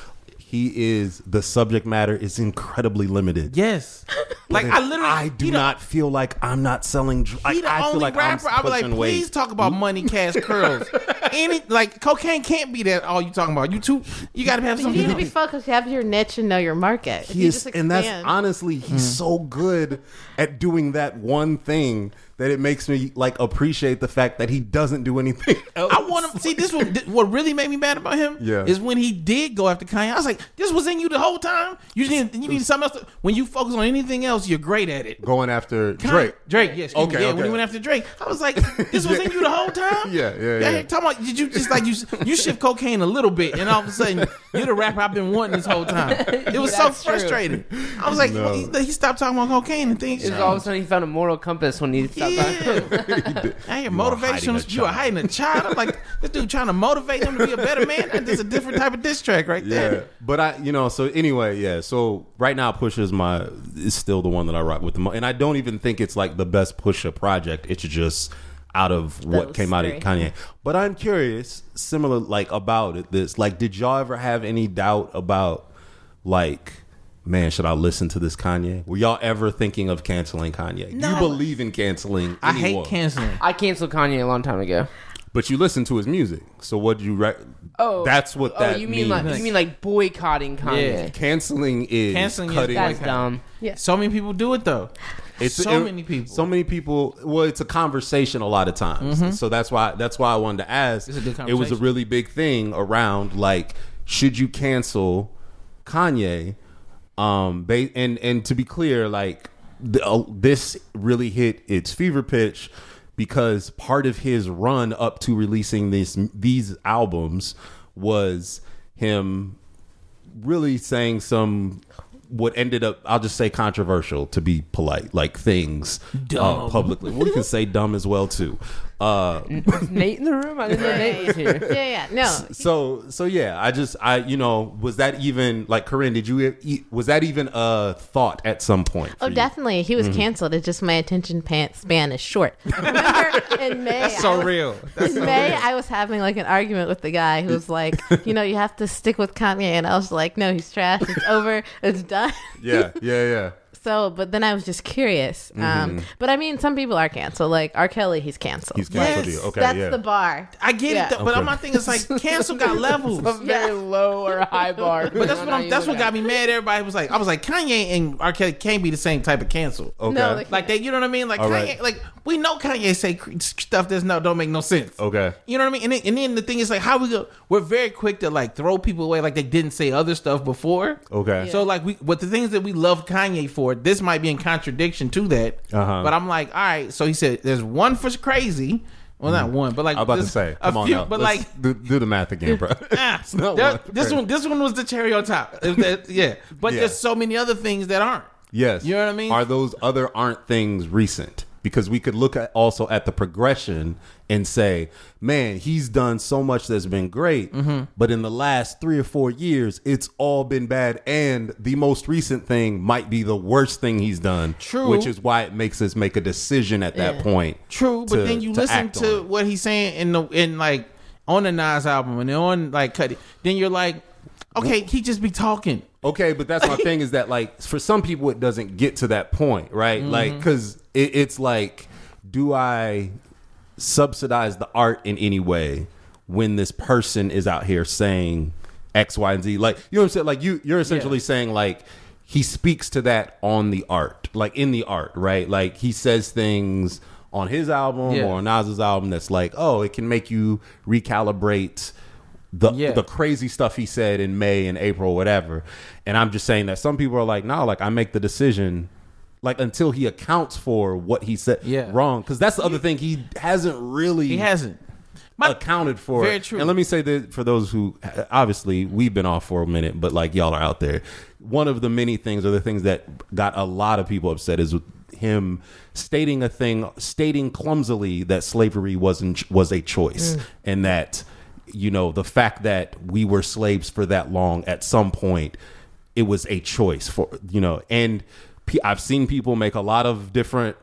He is the subject matter is incredibly limited. Yes. Like, I literally, I do he the- not feel like I'm not selling. Dr- He like, the I only feel like rapper. I'm I was like, pushing please weight. talk about money, cash, curls. Any like cocaine can't be that all you talking about. You too. You got to have You something. need to be focused. Have your niche and know your market. If He you is, just and that's expand- honestly, he's Mm. so good at doing that one thing that it makes me like appreciate the fact that he doesn't do anything else. I want to see this one. This, what really made me mad about him Yeah. is when he did go after Kanye. I was like, this was in you the whole time. You need you need something else. To, when you focus on anything else, you're great at it. going after Kanye- Drake. Drake, yes. Yeah, Okay, yeah, okay. when he went after Drake, I was like, this was in you the whole time. Yeah, yeah, yeah. Talking about, did you just like you you shift cocaine a little bit, and all of a sudden you're the rapper I've been wanting this whole time. It was so That's true. frustrating. I was like, No. he, he stopped talking about cocaine and things. It's all of a sudden he found a moral compass when he stopped talking. Yeah. I hear You are hiding motivation. a You are child. hiding a child. I'm like, this dude trying to motivate him to be a better man. That's a different type of diss track right Yeah, there. but I, you know, so anyway, yeah. So right now, Pusha is my is still the one that I rock with the most, and I don't even think it's like the best Pusha project. It's just out of what Those came out three. of Kanye. But I'm curious, similar like about it. This like, did y'all ever have any doubt about like? Man, should I listen to this Kanye? Were y'all ever thinking of canceling Kanye? Do No. you believe in canceling? I anyone? hate canceling. I canceled Kanye a long time ago. But you listen to his music. So what do you? Re- Oh, that's what oh, that you mean means. like you mean like boycotting Kanye? Yeah. Canceling is Canceling is cutting. That's boycott. dumb. Yeah. So many people do it though. It's so it- many people. So many people. Well, it's a conversation a lot of times. So that's why that's why I wanted to ask. It's a good It was a conversation. really big thing around like, should you cancel Kanye? Um, ba- and and to be clear, like the, uh, this really hit its fever pitch because part of his run up to releasing this these albums was him really saying some what ended up I'll just say controversial to be polite like things uh, publicly. We can say dumb as well too. Uh, Is Nate in the room? I didn't know Nate was here. Yeah, yeah. No. so so yeah, I just I you know was that even like Corinne? Did you e- was that even a thought at some point? for Oh, you? definitely. He Mm-hmm. was canceled. It's just my attention pan- span is short. Remember in May? That's I so was- real. That's In so May, real. I was having like an argument with the guy who was like, you know, you have to stick with Kanye, and I was like, no, he's trash. It's over. It's done. Yeah, yeah, yeah. So, but then I was just curious. Um, but I mean, some people are canceled. Like R. Kelly, he's canceled. Mm-hmm. He's canceled. Yes, you. Okay, That's yeah. the bar. I get Yeah. it, though, but Okay. my thing is like cancel got levels. A very low or high bar. But that's what I'm, that's what got me mad. Everybody was like, I was like, Kanye and R. Kelly can't be the same type of cancel. Okay. No, they- Like they, you know what I mean? Like All Kanye, right. like we know Kanye say cr- stuff that's no don't make no sense. Okay. You know what I mean? And then, and then the thing is like how we go. We're very quick to like throw people away like they didn't say other stuff before. Okay. So like we, what the things that we love Kanye for, this might be in contradiction to that. Uh-huh. But I'm like, all right. So he said, there's one for crazy. Well, not one, but like I'm about to there's say, a come on few. now. But Let's like, do, do the math again, bro. ah, not there- one. this one, this one was the cherry on top. If that- yeah, but Yeah. there's so many other things that aren't. Yes. You know what I mean? Are those other aren't things recent? because we could look at also at the progression and say, man, he's done so much that's been great, mm-hmm. but in the last three or four years, it's all been bad, and the most recent thing might be the worst thing he's done. True. Which is why it makes us make a decision at that Yeah. point. True, but to- then you to listen act on to it. what he's saying in the in like on the Nas album and on like Cudi, then you're like, okay, he just be talking. Okay, but that's my thing is that, like, for some people, it doesn't get to that point, right? Mm-hmm. Like, because it, it's like, do I subsidize the art in any way when this person is out here saying X, Y, and Z? Like, you know what I'm saying? Like, you, you're essentially Yeah. saying, like, he speaks to that on the art, like, in the art, right? Like, he says things on his album Yeah. or on Nas's album that's like, oh, it can make you recalibrate the Yeah. the crazy stuff he said in May and April, whatever. And I'm just saying that some people are like, no, like I make the decision, like until he accounts for what he said Yeah. wrong. Because that's the other thing, he hasn't really He hasn't. My- accounted for. Very it. true. And let me say that for those who obviously we've been off for a minute, but like y'all are out there. One of the many things, or the things that got a lot of people upset, is with him stating a thing, stating clumsily that slavery wasn't was a choice, and that, you know, the fact that we were slaves for that long, at some point, it was a choice for, you know, and pe- I've seen people make a lot of different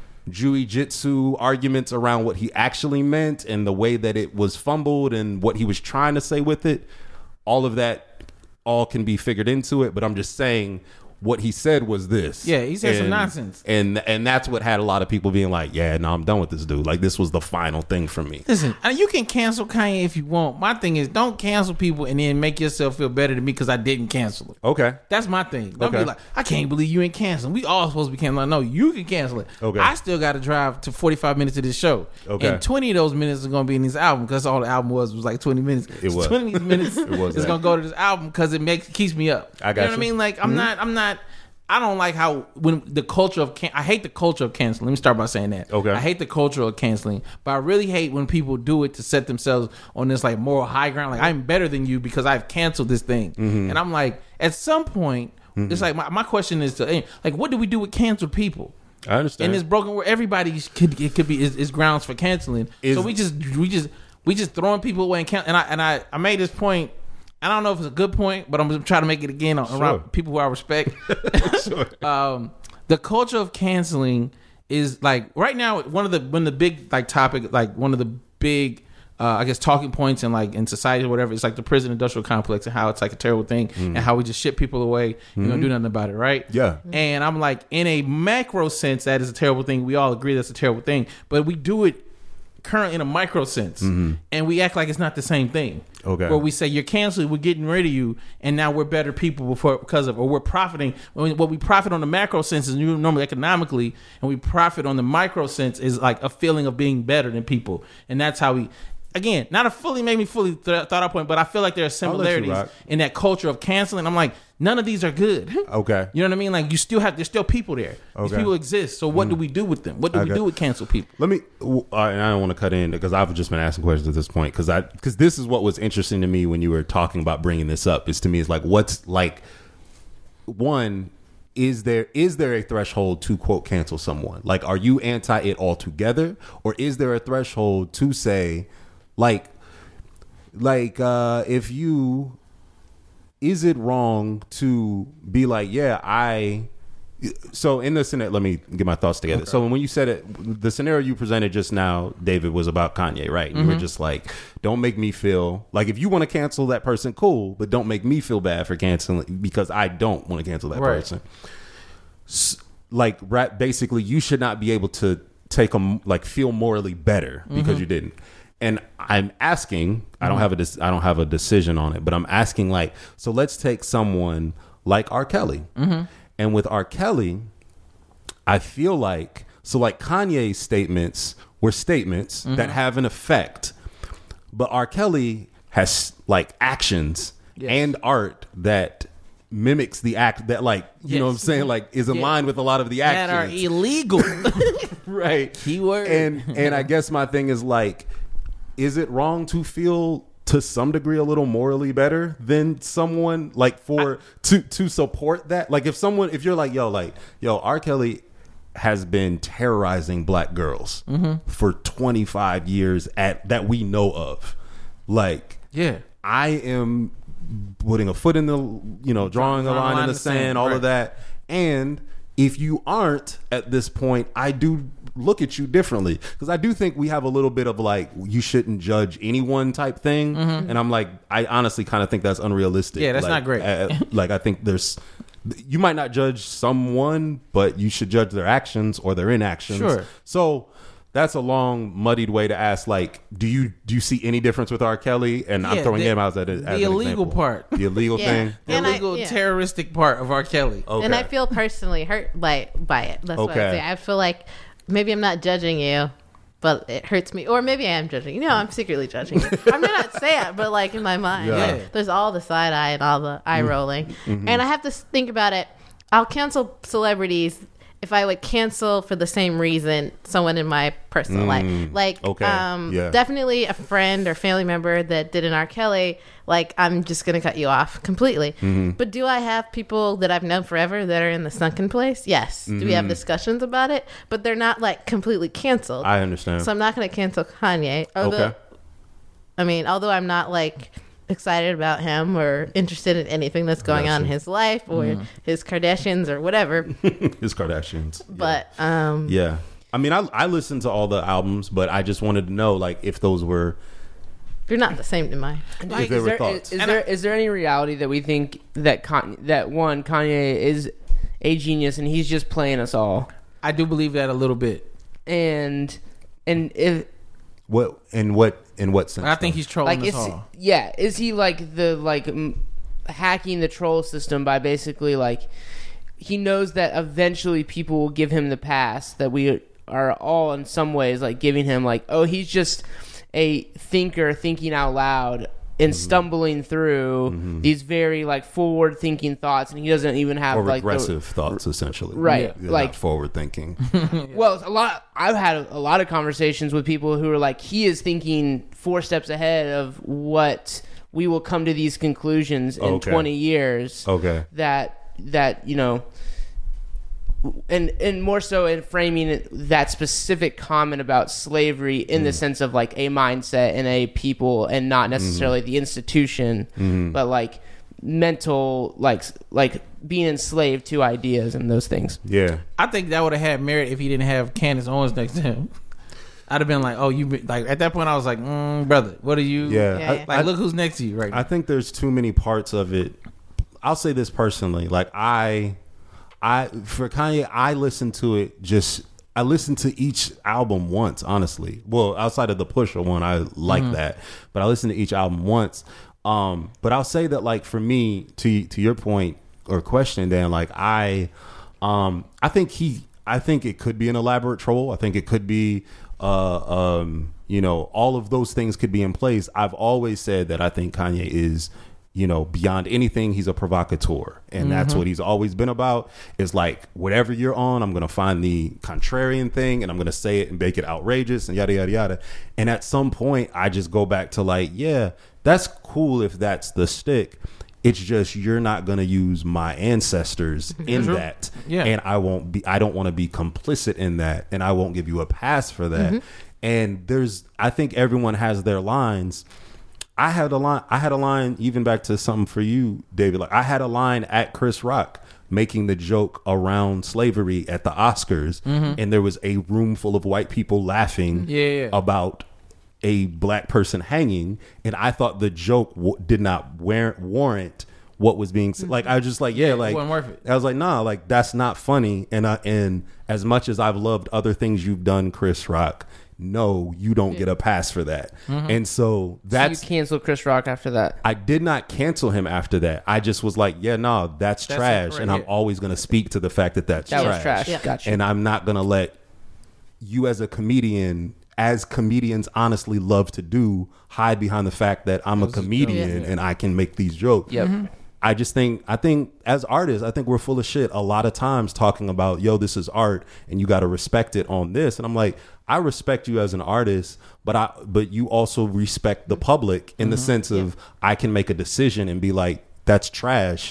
jiu-jitsu arguments around what he actually meant and the way that it was fumbled and what he was trying to say with it. All of that all can be figured into it, but I'm just saying what he said was this. Yeah, he said some And- nonsense. And and that's what had a lot of people being like, yeah, no, I'm done with this dude. Like, this was the final thing for me. Listen, I mean, you can cancel Kanye if you want. My thing is, don't cancel people and then make yourself feel better than me because I didn't cancel it. Okay. That's my thing. Don't Okay. be like, I can't believe you ain't canceling. We all supposed to be canceling. No, you can cancel it. Okay. I still got to drive to forty-five minutes of this show. Okay. And twenty of those minutes are going to be in this album because all the album was was like twenty minutes. It was. twenty minutes It was is that. going to go to this album because it makes keeps me up. I got you know what I you. mean? Like, I'm not, I'm not, I don't like how when the culture of can- I hate the culture of canceling. Let me start by saying that. Okay. I hate the culture of canceling, but I really hate when people do it to set themselves on this like moral high ground. Like, I'm better than you because I've canceled this thing, Mm-hmm. and I'm like, at some point, it's like my, my question is to like, what do we do with canceled people? I understand. And it's broken where everybody could it could be is, is grounds for canceling. Is- so we just we just we just throwing people away and count. And I and I, I made this point. I don't know if it's a good point, but I'm gonna try to make it again on, Sure. around people who I respect. Sure. um, the culture of canceling is like right now one of the one of the big like topic like one of the big uh, I guess talking points in like in society or whatever. It's like the prison industrial complex and how it's like a terrible thing and how we just ship people away and don't do nothing about it, right? Yeah. And I'm like, in a macro sense, that is a terrible thing. We all agree that's a terrible thing, but we do it currently in a micro sense, and we act like it's not the same thing. Okay. Where we say you're canceled, we're getting rid of you, and now we're better people before because of, or we're profiting. When what we profit on the macro sense is normally economically, and we profit on the micro sense is like a feeling of being better than people, and that's how we. Again, not a fully made me fully th- thought out point, but I feel like there are I'll let you similarities rock. in that culture of canceling. I'm like, none of these are good. Okay. You know what I mean? Like, you still have, there's still people there. These Okay. people exist. So what do we do with them? What do we Okay. do with cancel people? Let me, uh, and I don't want to cut in because I've just been asking questions at this point because I because this is what was interesting to me when you were talking about bringing this up. Is to me, it's like what's like one. Is there is there a threshold to quote cancel someone? Like, are you anti it altogether, or is there a threshold to say, like, like uh, if you, is it wrong to be like, yeah, I. So in the scenario, let me get my thoughts together. Okay. So when you said it, the scenario you presented just now, David, was about Kanye, right? And mm-hmm. You were just like, don't make me feel like if you want to cancel that person, cool, but don't make me feel bad for canceling because I don't want to cancel that right. person. Like, basically, you should not be able to take them, like, feel morally better because mm-hmm. you didn't. And I'm asking, mm-hmm. I don't have a, I don't have a decision on it, but I'm asking, like, so let's take someone like R. Kelly. Mm-hmm. And with R. Kelly, I feel like, so like Kanye's statements were statements mm-hmm. that have an effect, but R. Kelly has like actions yes. and art that mimics the act that like, you yes. know what I'm saying? Like is in yeah. line with a lot of the actions. That are illegal. Right. Keyword. And, and I guess my thing is like, is it wrong to feel to some degree a little morally better than someone like for I, to to support that? Like if someone if you're like yo like yo R. Kelly has been terrorizing black girls Mm-hmm. for twenty-five years at that we know of. Like, Yeah. I am putting a foot in the, you know, drawing a line in the sand, all right. of that. And if you aren't at this point, I do look at you differently, because I do think we have a little bit of like, you shouldn't judge anyone type thing. Mm-hmm. And I'm like, I honestly kind of think that's unrealistic. Yeah, that's Like, not great. uh, like, I think there's, you might not judge someone, but you should judge their actions or their inactions. Sure. So that's a long, muddied way to ask, like, do you do you see any difference with R. Kelly? And I'm Yeah, throwing the- him out as, as the an illegal example. part. The illegal Yeah. thing. The And I- illegal yeah. terroristic part of R. Kelly. Okay. And I feel personally hurt by by it. That's what Okay. I'm saying. I feel like maybe I'm not judging you, but it hurts me. Or maybe I am judging you. No, I'm secretly judging you. I'm not saying it, but like in my mind, Yeah. like, there's all the side eye and all the eye rolling. Mm-hmm. And I have to think about it. I'll cancel celebrities if I would cancel for the same reason someone in my personal life. Like, Okay. um, Yeah. definitely a friend or family member that did an R. Kelly, like, I'm just going to cut you off completely. Mm-hmm. But do I have people that I've known forever that are in the sunken place? Yes. Do we have discussions about it? But they're not, like, completely canceled. I understand. So I'm not going to cancel Kanye. Although, Okay. I mean, although I'm not, like, excited about him or interested in anything that's going on in Gotcha. his life or his Kardashians or whatever. His Kardashians. Yeah. But, um, Yeah. I mean, I I listened to all the albums, but I just wanted to know, like, if those were, they're not the same to mine. if Like, there is, were there, thoughts. is, is there is there any reality that we think that Con- that one Kanye is a genius and he's just playing us all, I do believe that a little bit. and and if What in what in what sense? I think though? he's trolling like us is all. yeah is he like the like m- hacking the troll system by basically like he knows that eventually people will give him the pass, that we are all in some ways like giving him like, oh, he's just a thinker thinking out loud and stumbling through these very like forward thinking thoughts, and he doesn't even have or like the- regressive thoughts, essentially. Right, Yeah, like- not forward thinking. Well, a lot. I've had a, a lot of conversations with people who are like, he is thinking four steps ahead of what we will come to these conclusions in Okay. twenty years. Okay. That that you know, and and more so in framing it, that specific comment about slavery in the sense of like a mindset and a people, and not necessarily the institution, but like mental, like like being enslaved to ideas and those things. Yeah. I think that would have had merit if he didn't have Candace Owens next to him. I'd have been like, oh, you be- like at that point I was like, mm, brother, what are you? Yeah. Yeah, I- yeah. Like, I- look who's next to you right now. I think there's too many parts of it. I'll say this personally, like I, I for Kanye, I listened to it just. I listened to each album once, honestly. Well, outside of the Pusha one, I like that, but I listened to each album once. Um, but I'll say that, like for me, to to your point or question, Dan, like I, um, I think he, I think it could be an elaborate troll. I think it could be. Uh, um, you know, all of those things could be in place. I've always said that I think Kanye is, you know, beyond anything, he's a provocateur. And that's what he's always been about, is like, whatever you're on, I'm going to find the contrarian thing and I'm going to say it and make it outrageous and yada, yada, yada. And at some point, I just go back to like, yeah, that's cool if that's the stick. It's just, you're not going to use my ancestors in that. Yeah. And I won't be, I don't want to be complicit in that. And I won't give you a pass for that. And there's, I think everyone has their lines. I had a line, I had a line even back to something for you, David. Like I had a line at Chris Rock making the joke around slavery at the Oscars. And there was a room full of white people laughing Yeah, yeah. about a black person hanging, and I thought the joke w- did not war- warrant what was being said. Like I was just like, yeah, Yeah, it like wasn't worth it. I was like, nah, like that's not funny. And I, and as much as I've loved other things you've done, Chris Rock, no, you don't get a pass for that. And so that's So you canceled Chris Rock after that. I did not cancel him after that. I just was like, yeah, no, that's, That's trash, incorrect, and I'm yeah. always going to speak to the fact that that's That trash. was trash. Yeah. Gotcha. And I'm not going to let you as a comedian, as comedians honestly love to do, hide behind the fact that I'm a comedian Yeah. and I can make these jokes. Yep. I just think, I think as artists, I think we're full of shit a lot of times talking about, yo, this is art and you got to respect it on this. And I'm like, I respect you as an artist, but I, but you also respect the public in the sense of I can make a decision and be like, that's trash.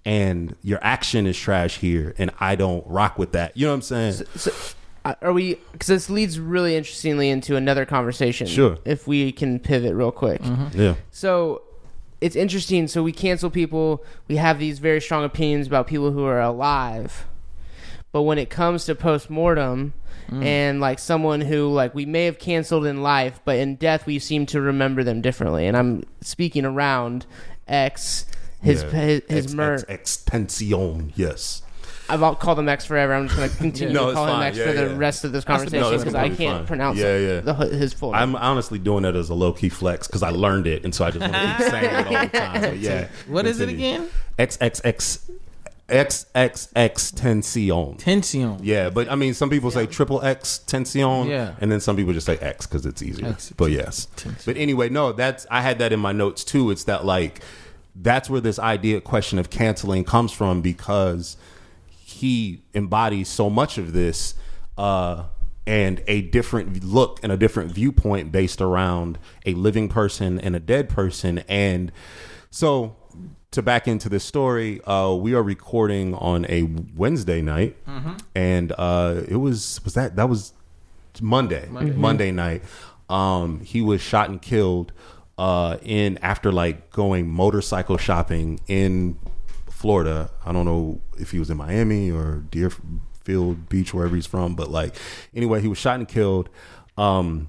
and your action is trash here, and I don't rock with that. You know what I'm saying? So, so, uh, are we? Because this leads really interestingly into another conversation. Sure. If we can pivot real quick. Mm-hmm. Yeah. So it's interesting. So we cancel people. We have these very strong opinions about people who are alive. But when it comes to postmortem mm. and like someone who like we may have canceled in life, but in death we seem to remember them differently. And I'm speaking around X, his Yeah. his, his Ex, mur- ex, extension, yes. I've all called him X forever. I'm just going to continue No, to it's call him fine. X Yeah, for the yeah. rest of this No, conversation it's because I completely can't fine. pronounce Yeah, it, yeah. The, his full name. I'm honestly doing that as a low key flex because I learned it, and so I just want to keep saying it all the time. But yeah, What is it continue. again? X X X X X X Tension. Tension. Yeah, but I mean, some people say triple X Tension, Yeah. and then some people just say X because it's easier. X. But yes, but anyway, no, that's I had that in my notes too. It's that like that's where this idea question of canceling comes from because he embodies so much of this uh, and a different look and a different viewpoint based around a living person and a dead person. And so to back into this story, uh, we are recording on a Wednesday night, mm-hmm. and uh, it was was that that was Monday Monday, mm-hmm. Monday night. Um, he was shot and killed uh, in after like going motorcycle shopping in Florida. I don't know if he was in Miami or Deerfield Beach, wherever he's from, but like anyway, he was shot and killed. Um,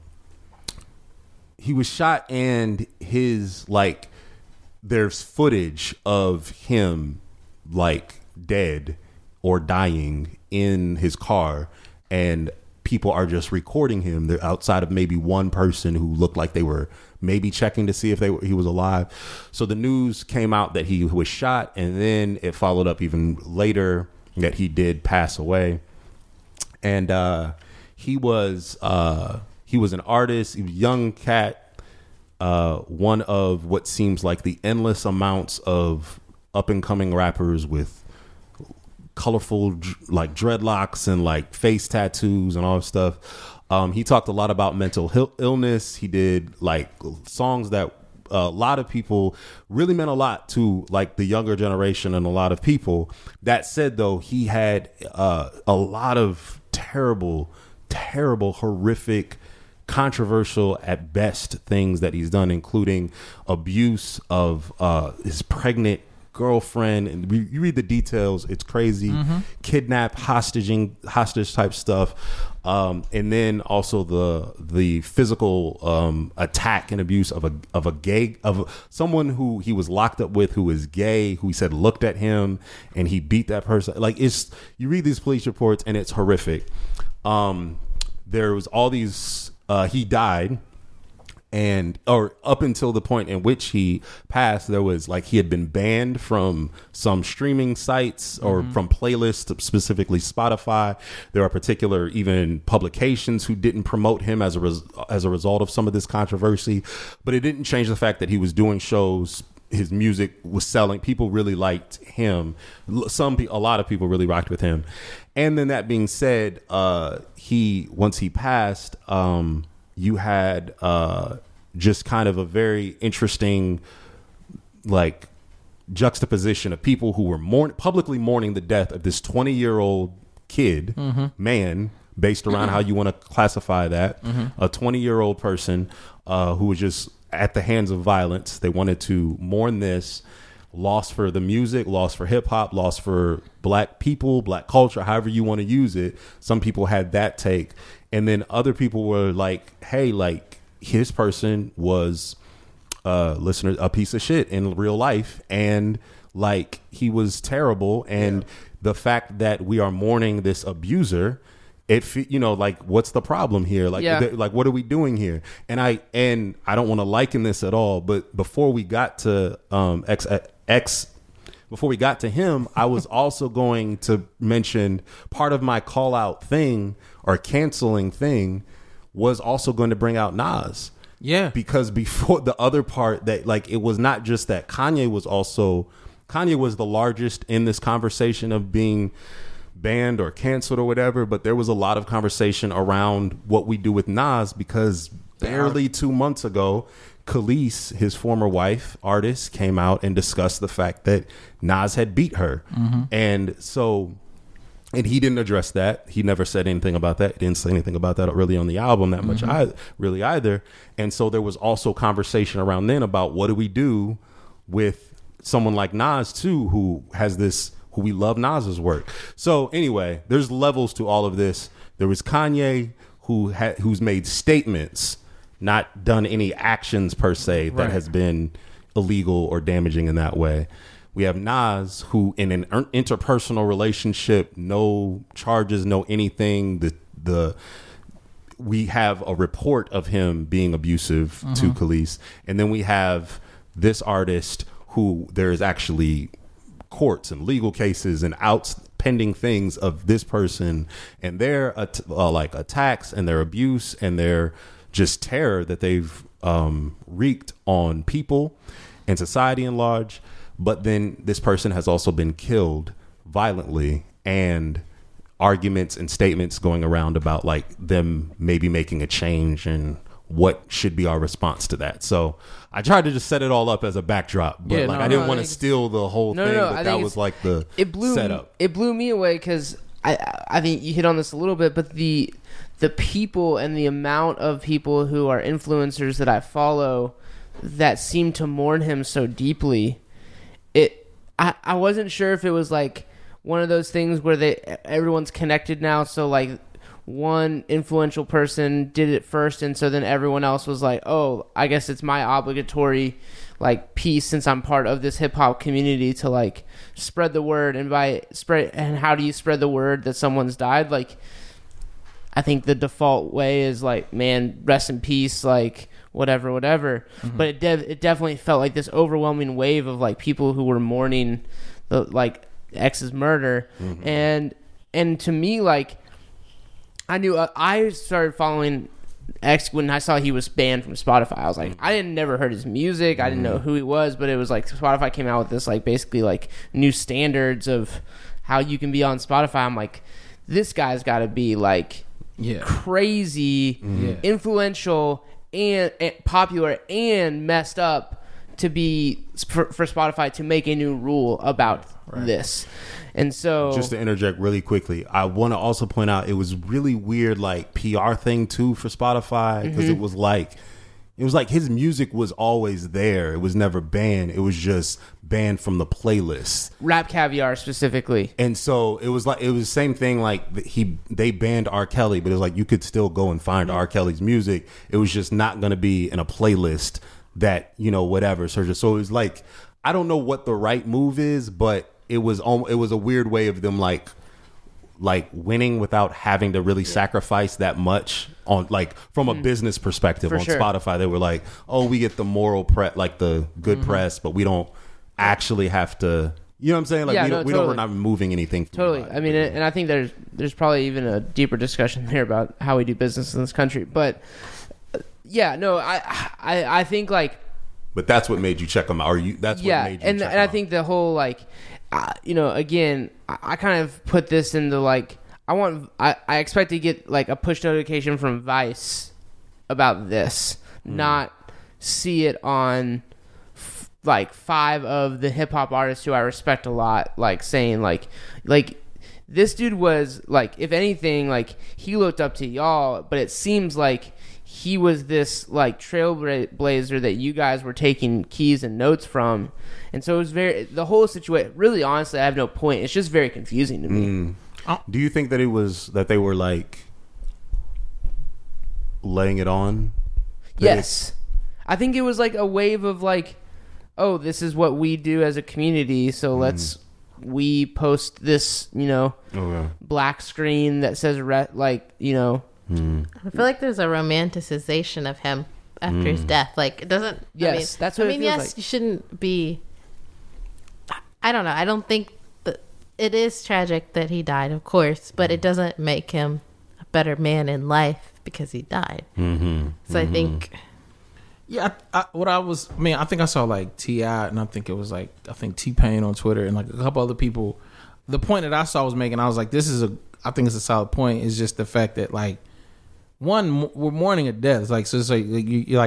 he was shot, and his like. There's footage of him like dead or dying in his car, and people are just recording him. They're outside of maybe one person who looked like they were maybe checking to see if they he was alive. So the news came out that he was shot, and then it followed up even later that he did pass away. And uh, he was uh, he was an artist, he was a young cat. Uh, one of what seems like the endless amounts of up and coming rappers with colorful like dreadlocks and like face tattoos and all this stuff. Um, he talked a lot about mental Ill- illness. He did like songs that a lot of people really meant a lot to like the younger generation and a lot of people. That said, though, he had uh, a lot of terrible, terrible, horrific, controversial at best things that he's done, including abuse of uh, his pregnant girlfriend. And we, you read the details, it's crazy. Mm-hmm. Kidnap, hostaging, hostage type stuff. Um, and then also the the physical um, attack and abuse of a of a gay of someone who he was locked up with, who is gay, who he said looked at him and he beat that person. Like it's you read these police reports and it's horrific. Um, there was all these. Uh, he died, and or up until the point in which he passed, there was like he had been banned from some streaming sites or mm-hmm. from playlists, specifically Spotify. There are particular even publications who didn't promote him as a res- as a result of some of this controversy, but it didn't change the fact that he was doing shows. His music was selling. People really liked him. Some, a lot of people really rocked with him. And then that being said, uh, he once he passed, um, you had uh, just kind of a very interesting, like, juxtaposition of people who were mourn- publicly mourning the death of this twenty-year-old kid, mm-hmm. man, based around mm-hmm. how you want to classify that, mm-hmm. a twenty-year-old person uh, who was just at the hands of violence. They wanted to mourn this loss for the music, loss for hip hop, loss for black people, black culture, however you want to use it. Some people had that take. And then other people were like, hey, like his person was uh listener, a piece of shit in real life. And like he was terrible. And yeah. the fact that we are mourning this abuser, it, you know, like, what's the problem here? Like, yeah. th- like, what are we doing here? And I, and I don't want to liken this at all, but before we got to, um, X, X, before we got to him, I was also going to mention part of my call out thing or canceling thing was also going to bring out Nas. Yeah. Because before the other part that like, it was not just that Kanye was also, Kanye was the largest in this conversation of being banned or canceled or whatever, but there was a lot of conversation around what we do with Nas because barely two months ago, Khalees, his former wife, artist, came out and discussed the fact that Nas had beat her. Mm-hmm. And so, and he didn't address that. He never said anything about that. He didn't say anything about that really on the album that much, mm-hmm. I, really either. And so there was also conversation around then about what do we do with someone like Nas too, who has this, who we love Nas's work. So anyway, there's levels to all of this. There was Kanye, who ha- who's made statements, not done any actions per se that right. has been illegal or damaging in that way. We have Nas, who in an interpersonal relationship, no charges, no anything. The the we have a report of him being abusive mm-hmm. to Khalees, and then we have this artist who there is actually courts and legal cases and out pending things of this person and their uh, uh, like attacks and their abuse and their just terror that they've um, wreaked on people and society in large. But then this person has also been killed violently, and arguments and statements going around about like them maybe making a change and what should be our response to that. So I tried to just set it all up as a backdrop, but yeah, like no, I didn't no, want I to think steal the whole no, thing, no, no, but I that think was like the it blew setup. It blew me away because I I think you hit on this a little bit, but the the people and the amount of people who are influencers that I follow that seem to mourn him so deeply, it I, I wasn't sure if it was like one of those things where they everyone's connected now, so like one influential person did it first, and so then everyone else was like, oh, I guess it's my obligatory like piece since I'm part of this hip-hop community to like spread the word. And by spread, and how do you spread the word that someone's died? Like I think the default way is like, man, rest in peace, like whatever whatever mm-hmm. But it de- it definitely felt like this overwhelming wave of like people who were mourning the like X's murder. Mm-hmm. and and to me, like I knew uh, I started following X when I saw he was banned from Spotify. I was like, I didn't never heard his music. I didn't know who he was, but it was like Spotify came out with this like basically like new standards of how you can be on Spotify. I'm like, this guy's got to be like yeah. crazy, mm-hmm. influential, and, and popular and messed up to be for, for Spotify to make a new rule about right. this. And so, just to interject really quickly, I want to also point out it was really weird, like P R thing too for Spotify, because mm-hmm. it was like it was like his music was always there. It was never banned. It was just banned from the playlist. Rap Caviar specifically. And so it was like it was the same thing. Like he they banned R. Kelly, but it was like you could still go and find mm-hmm. R. Kelly's music. It was just not going to be in a playlist that, you know, whatever. So it was like, I don't know what the right move is, but it was it was a weird way of them like like winning without having to really sacrifice that much on like from a mm. business perspective. For on sure. Spotify, they were like, oh, we get the moral press, like the good mm-hmm. press, but we don't actually have to. You know what I'm saying? Like yeah, we don't, no, we totally. don't, we're not moving anything. Totally. I mean, and I think there's there's probably even a deeper discussion there about how we do business in this country. But uh, yeah, no, I I I think like. But that's what made you check them out. Or you? That's yeah, what made you and check and them I out. think the whole like. Uh, you know, again, I, I kind of put this into like I want. I, I expect to get like a push notification from Vice about this, mm. not see it on f- like five of the hip hop artists who I respect a lot, like saying like like this dude was like, if anything, like he looked up to y'all, but it seems like he was this like trailblazer that you guys were taking keys and notes from. And so it was very, the whole situation, really honestly, I have no point. It's just very confusing to me. Mm. Oh. Do you think that it was, that they were like laying it on? Yes. I think it was like a wave of like, oh, this is what we do as a community. So mm. let's, we post this, you know, okay. black screen that says re- like, you know. Mm. I feel like there's a romanticization of him after mm. his death. Like it doesn't. Yes, I mean, that's what I mean. it feels yes, like. You shouldn't be. I don't know. I don't think that it is tragic that he died, of course, but it doesn't make him a better man in life because he died. Mm-hmm. So mm-hmm. I think. Yeah, I, I, what I was, I mean, I think I saw like T I, and I think it was like, I think T-Pain on Twitter, and like a couple other people. The point that I saw was making, I was like, this is a, I think it's a solid point, is just the fact that like, one, we're mourning a death. It's like, so it's like, you, you're like,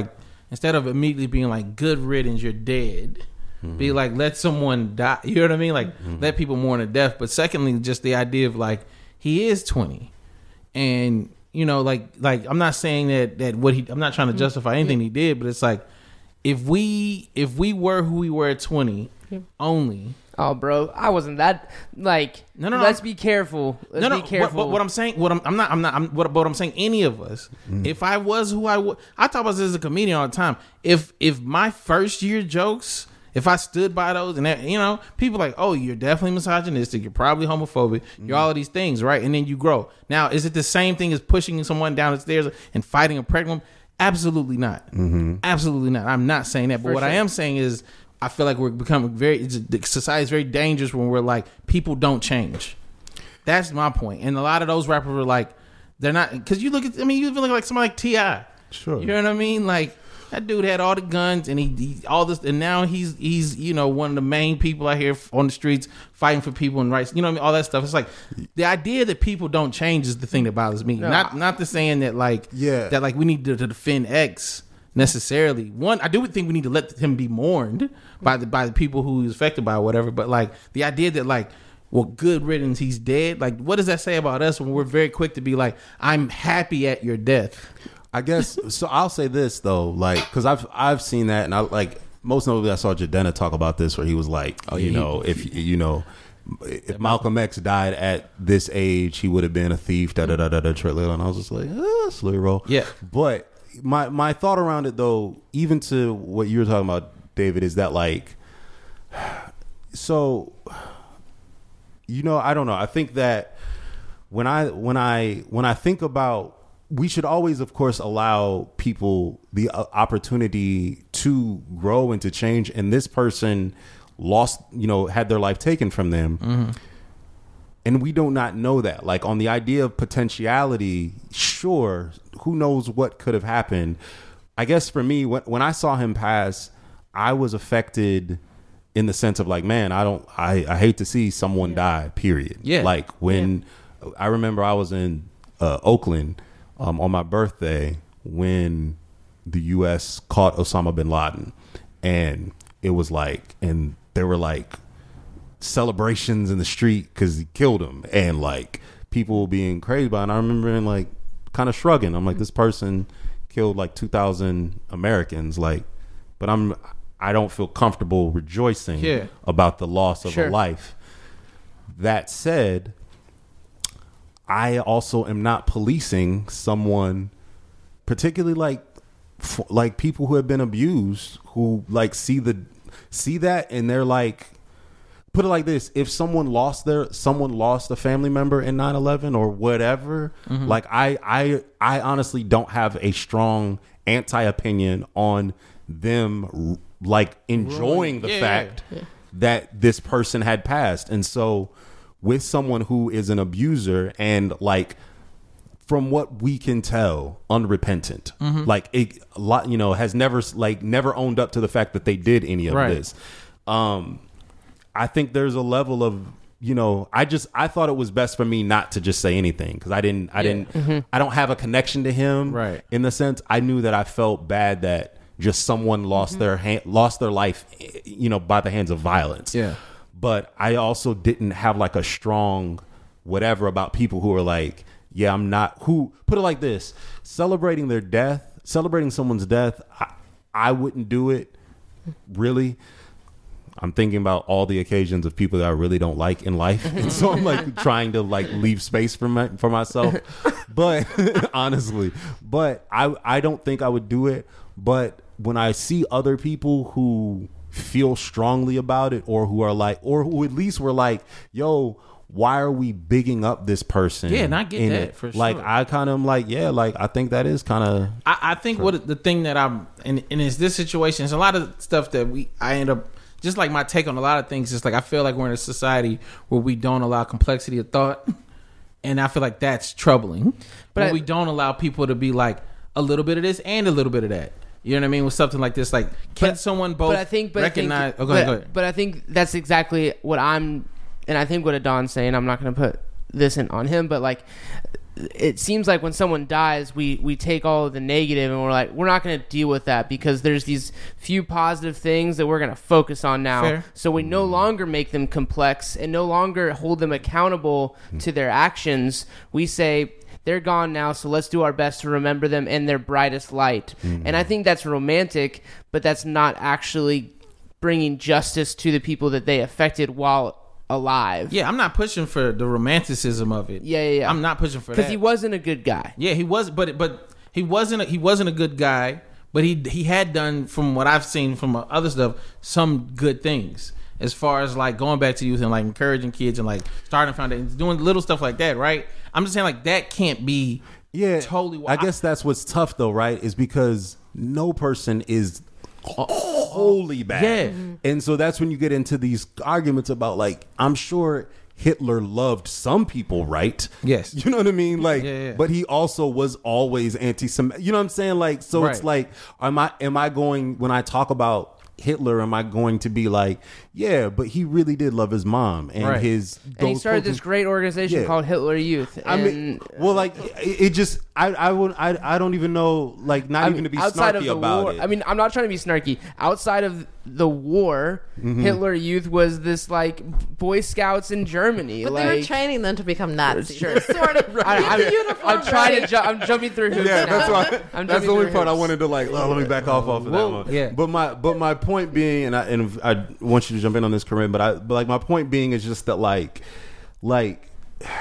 instead of immediately being like, good riddance, you're dead. Mm-hmm. Be like, let someone die. You know what I mean? Like, mm-hmm. let people mourn a death. But secondly, just the idea of like, he is twenty. And, you know, like, like I'm not saying that, that what he, I'm not trying to justify anything he did, but it's like, if we, if we were who we were at twenty only. Oh, bro, I wasn't that, like, no, no, no. Let's be careful. Let's no, no, be careful. What, what, what I'm saying, what I'm, I'm not, I'm not, I'm, what, what I'm saying, any of us, mm. if I was who I was, I talk about this as a comedian all the time. If, if my first year jokes, if I stood by those and, that, you know, people like, oh, you're definitely misogynistic, you're probably homophobic, mm. you're all of these things, right? And then you grow. Now, is it the same thing as pushing someone down the stairs and fighting a pregnant woman? Absolutely not. Mm-hmm. Absolutely not. I'm not saying that. But For what sure. I am saying is, I feel like we're becoming very, society is very dangerous when we're like, people don't change. That's my point. And a lot of those rappers are like, they're not, because you look at, I mean, you feel like somebody like T I Sure. You know what I mean? Like, that dude had all the guns and he, he all this, and now he's, he's, you know, one of the main people out here on the streets fighting for people and rights, you know what I mean? All that stuff. It's like, the idea that people don't change is the thing that bothers me. No, not, not the saying that like, yeah. that like we need to, to defend X. Necessarily, one, I do think we need to let him be mourned by the by the people who he's affected by or whatever. But like the idea that like, well, good riddance, he's dead. Like, what does that say about us when we're very quick to be like, I'm happy at your death? I guess so. I'll say this though, like, because I've I've seen that, and I like most notably I saw Jadena talk about this, where he was like, oh, you know, if you know. If Malcolm X died at this age, he would have been a thief. Da da da da da. And I was just like, ah, slowly roll. Yeah, but. My my thought around it though, even to what you were talking about, David, is that like, so, you know, I don't know. I think that when I when I when I think about, we should always, of course, allow people the opportunity to grow and to change. And this person lost, you know, had their life taken from them. Mm-hmm. And we do not know that. Like, on the idea of potentiality, sure, who knows what could have happened. I guess for me, when, when I saw him pass, I was affected in the sense of like, man, I don't, I, I hate to see someone yeah. die, period. Yeah. Like when yeah. I remember I was in uh, Oakland um, on my birthday when the U S caught Osama bin Laden. And it was like, and there were like, celebrations in the street because he killed him, and like people being crazy about it. And I remember being like kind of shrugging. I'm like, this person killed like two thousand Americans, like, but I'm I don't feel comfortable rejoicing yeah. about the loss of sure. a life. That said, I also am not policing someone, particularly like f- like people who have been abused, who like see the see that and they're like, put it like this, if someone lost their someone lost a family member in nine eleven or whatever, mm-hmm. like I, I I honestly don't have a strong anti-opinion on them like enjoying the yeah, fact yeah. that this person had passed. And so with someone who is an abuser and like, from what we can tell, unrepentant, mm-hmm. like it, a lot, you know, has never like never owned up to the fact that they did any of right. this. Um, I think there's a level of, you know, I just I thought it was best for me not to just say anything because I didn't I yeah. didn't mm-hmm. I don't have a connection to him. Right. In the sense, I knew that I felt bad that just someone lost mm-hmm. their hand, lost their life, you know, by the hands of violence. Yeah. But I also didn't have like a strong whatever about people who are like, yeah, I'm not, who, put it like this, celebrating their death, celebrating someone's death, I, I wouldn't do it, really. I'm thinking about all the occasions of people that I really don't like in life. And so I'm like trying to like leave space for my, for myself. But honestly, but I, I don't think I would do it. But when I see other people who feel strongly about it, or who are like, or who at least were like, yo, why are we bigging up this person? Yeah, and I get that it? for sure. Like, I kind of am like, yeah, like, I think that is kind of. I, I think what the thing that I'm, and, and it's this situation, it's a lot of stuff that we, I end up, just like my take on a lot of things, is like, I feel like we're in a society where we don't allow complexity of thought. And I feel like that's troubling. But when I, we don't allow people to be like a little bit of this and a little bit of that. You know what I mean? With something like this, like, can but, someone both but I think, but recognize? I think, oh, go but, ahead, go ahead. But I think that's exactly what I'm, and I think what Adon's saying, I'm not going to put this in on him, but like, it seems like when someone dies, we, we take all of the negative and we're like, we're not going to deal with that because there's these few positive things that we're going to focus on now. Fair. So we no longer make them complex and no longer hold them accountable to their actions. We say, they're gone now, so let's do our best to remember them in their brightest light. Mm-hmm. And I think that's romantic, but that's not actually bringing justice to the people that they affected while alive. Yeah, I'm not pushing for the romanticism of it. Yeah, yeah, yeah. I'm not pushing for that because he wasn't a good guy. Yeah, he was, but but he wasn't. A, he wasn't a good guy. But he he had done, from what I've seen from other stuff, some good things as far as like going back to youth and like encouraging kids and like starting foundations, doing little stuff like that. Right? I'm just saying like that can't be. Yeah, totally. I guess that's what's tough though, right? Is because no person is wholly bad. Yeah. And so that's when you get into these arguments about like, I'm sure Hitler loved some people, right? Yes. You know what I mean? Like, yeah, yeah. but he also was always anti-Semitic. You know what I'm saying? Like, so right. It's like, am I, am I going, when I talk about Hitler, am I going to be like, yeah, but he really did love his mom and right. his. And he started this great organization yeah. called Hitler Youth. I mean, well, like it, it just, I, I would, I, I don't even know, like, not I even mean, to be outside snarky of the about war, it. I mean, I'm not trying to be snarky. Outside of the war, Mm-hmm. Hitler Youth was this like Boy Scouts in Germany. But like, they were training them to become Nazis. Sure. Sort of. I, I'm, the uniform I'm trying ready. to. Ju- I'm jumping through hoops. Yeah, now. that's why. I'm That's jumping the only through part I hoops. wanted to like. Oh, let me back off off of Whoa, that one. yeah. But my but my point being, and I and I want you to jump in on this, Corinne. But I but like my point being is just that like like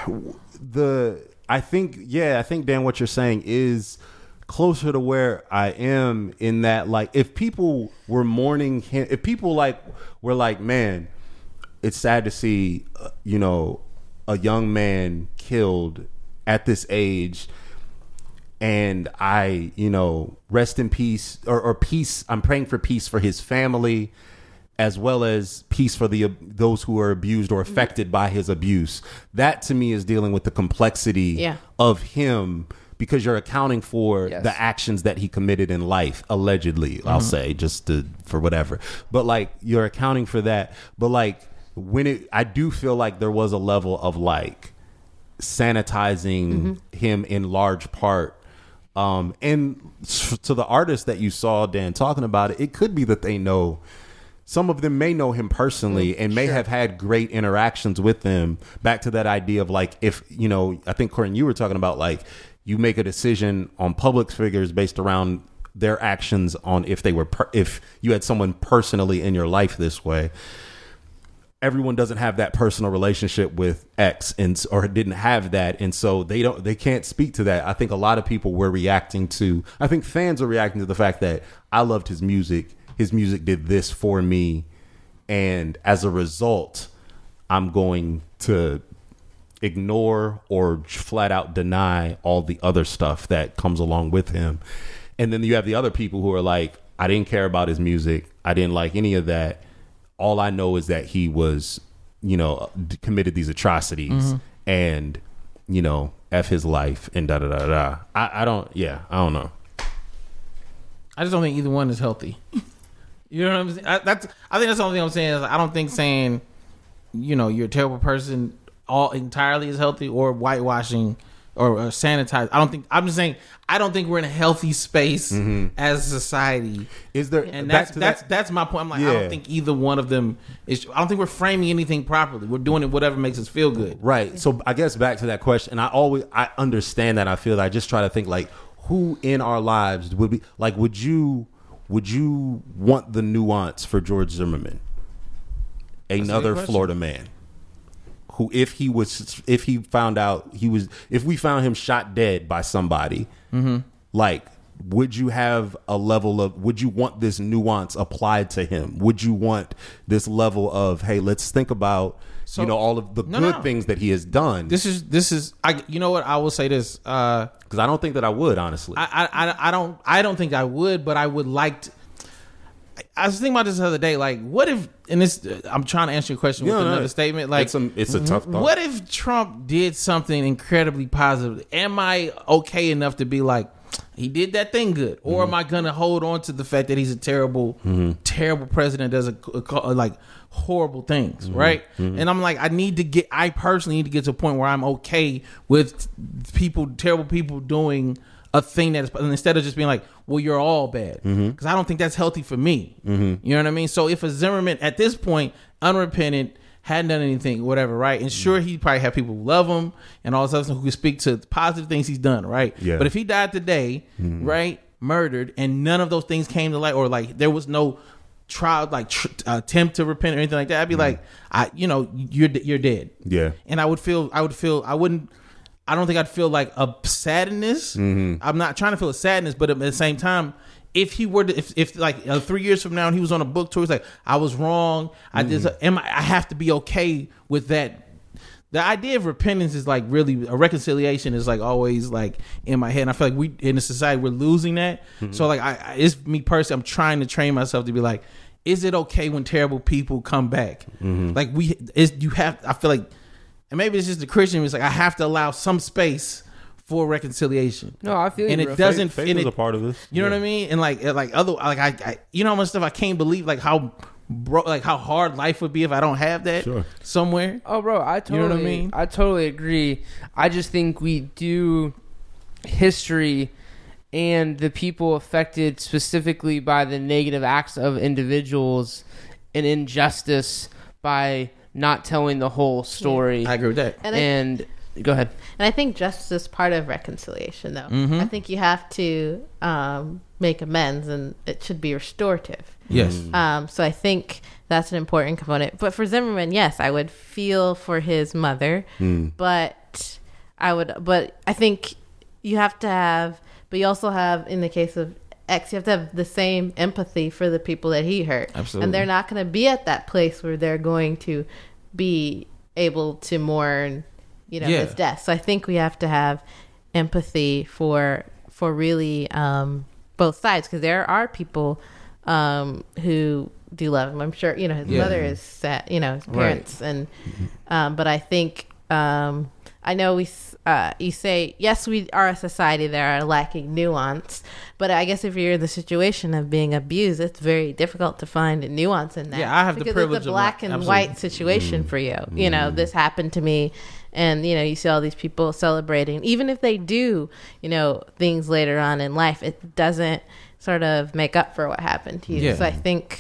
the I think yeah I think Dan, what you're saying is closer to where I am in that like if people were mourning him, if people like were like, man, it's sad to see uh, you know a young man killed at this age. And I, you know, rest in peace or, or peace. I'm praying for peace for his family, as well as peace for the those who are abused or affected by his abuse. That to me is dealing with the complexity Yeah. of him, because you're accounting for Yes. the actions that he committed in life, allegedly, I'll say, just to, for whatever. But like you're accounting for that. But like when it, I do feel like there was a level of like sanitizing mm-hmm. him in large part. Um, and to the artists that you saw, Dan, talking about it, it could be that they know, some of them may know him personally mm, and may sure. have had great interactions with him. Back to that idea of like, if, you know, I think, Corinne, you were talking about like, you make a decision on public figures based around their actions on if they were, per- if you had someone personally in your life this way. Everyone doesn't have that personal relationship with X and or didn't have that, and so they don't they can't speak to that. I think a lot of people were reacting to I think fans are reacting to the fact that I loved his music. His music did this for me, and as a result, I'm going to ignore or flat out deny all the other stuff that comes along with him. And then you have the other people who are like, I didn't care about his music. I didn't like any of that. All I know is that he was, you know, d- committed these atrocities mm-hmm. and, you know, F his life and da da da da. I, I don't, yeah, I don't know. I just don't think either one is healthy. You know what I'm saying? I, that's, I think that's the only thing I'm saying is I don't think saying, you know, you're a terrible person all entirely is healthy, or whitewashing or, or sanitize. I don't think, I'm just saying, I don't think we're in a healthy space mm-hmm. as a society. Is there, and back that's to that's that, that's my point. I'm like, yeah. I don't think either one of them is. I don't think we're framing anything properly. We're doing it whatever makes us feel good. Right. So I guess back to that question, I always I understand that. I feel that I just try to think like, who in our lives would be like, would you would you want the nuance for George Zimmerman, another Florida man? Who, if he was, if he found out he was, if we found him shot dead by somebody, mm-hmm. like, would you have a level of, would you want this nuance applied to him? Would you want this level of, hey, let's think about, so, you know, all of the no, good no. things that he has done? This is, this is, I, you know what, I will say this, uh, because I don't think that I would, honestly. I, I, I don't, I don't think I would, but I would like to. I was thinking about this the other day. Like, what if? And this, I'm trying to answer your question with no, another no. statement. Like, it's a, it's a tough thought. What if Trump did something incredibly positive? Am I okay enough to be like, he did that thing good, or mm-hmm. am I gonna hold on to the fact that he's a terrible, mm-hmm. terrible president, does a, a, a like horrible things, mm-hmm. right? Mm-hmm. And I'm like, I need to get, I personally need to get to a point where I'm okay with people, terrible people doing a thing that is, instead of just being like, well, you're all bad, because mm-hmm. I don't think that's healthy for me. Mm-hmm. You know what I mean? So if a Zimmerman at this point, unrepentant, hadn't done anything, whatever, right? And sure, he probably have people who love him and all this other stuff who can speak to positive things he's done, right? Yeah. But if he died today, mm-hmm. right, murdered, and none of those things came to light, or like there was no trial, like tr- attempt to repent or anything like that, I'd be mm-hmm. like, I, you know, you're you're dead. Yeah. And I would feel, I would feel, I wouldn't. I don't think I'd feel like a sadness. Mm-hmm. I'm not trying to feel a sadness, but at the same time, if he were to, if, if like uh, three years from now and he was on a book tour, he's like, I was wrong. I mm-hmm. just, am I, I have to be okay with that. The idea of repentance is like really, a reconciliation is like always like in my head. And I feel like we, in a society, we're losing that. Mm-hmm. So like, I, I, it's me personally, I'm trying to train myself to be like, is it okay when terrible people come back? Mm-hmm. Like we, is you have, I feel like, and maybe it's just the Christian. It's like I have to allow some space for reconciliation. No, I feel and you, it doesn't. Faith, faith and is it, a part of this. You know yeah. what I mean? And like, like other, like I, I, you know how much stuff I can't believe, like how, bro, like how hard life would be if I don't have that sure. somewhere. Oh, bro, I totally, you know what I mean? I totally agree. I just think we do history and the people affected specifically by the negative acts of individuals and injustice by not telling the whole story. I agree with that. And, and I, go ahead. And I think justice is part of reconciliation, though. Mm-hmm. I think you have to um, make amends, and it should be restorative. Yes. Um, so I think that's an important component. But for Zimmerman, yes, I would feel for his mother, mm. but I would. But I think you have to have. But you also have, in the case of X, you have to have the same empathy for the people that he hurt. Absolutely. And they're not going to be at that place where they're going to be able to mourn, you know, yeah. his death. So I think we have to have empathy for for really um, both sides, because there are people um, who do love him. I'm sure, you know, his yeah. mother is sad, you know, his parents, right. and um, but I think um, I know we. Uh, you say, yes, we are a society that are lacking nuance, but I guess if you're in the situation of being abused, it's very difficult to find nuance in that. Yeah, I have the privilege it's a black of and absolutely. white situation mm. for you. Mm. You know, this happened to me, and you know, you see all these people celebrating, even if they do, you know, things later on in life, it doesn't sort of make up for what happened to you. Yeah. So I think,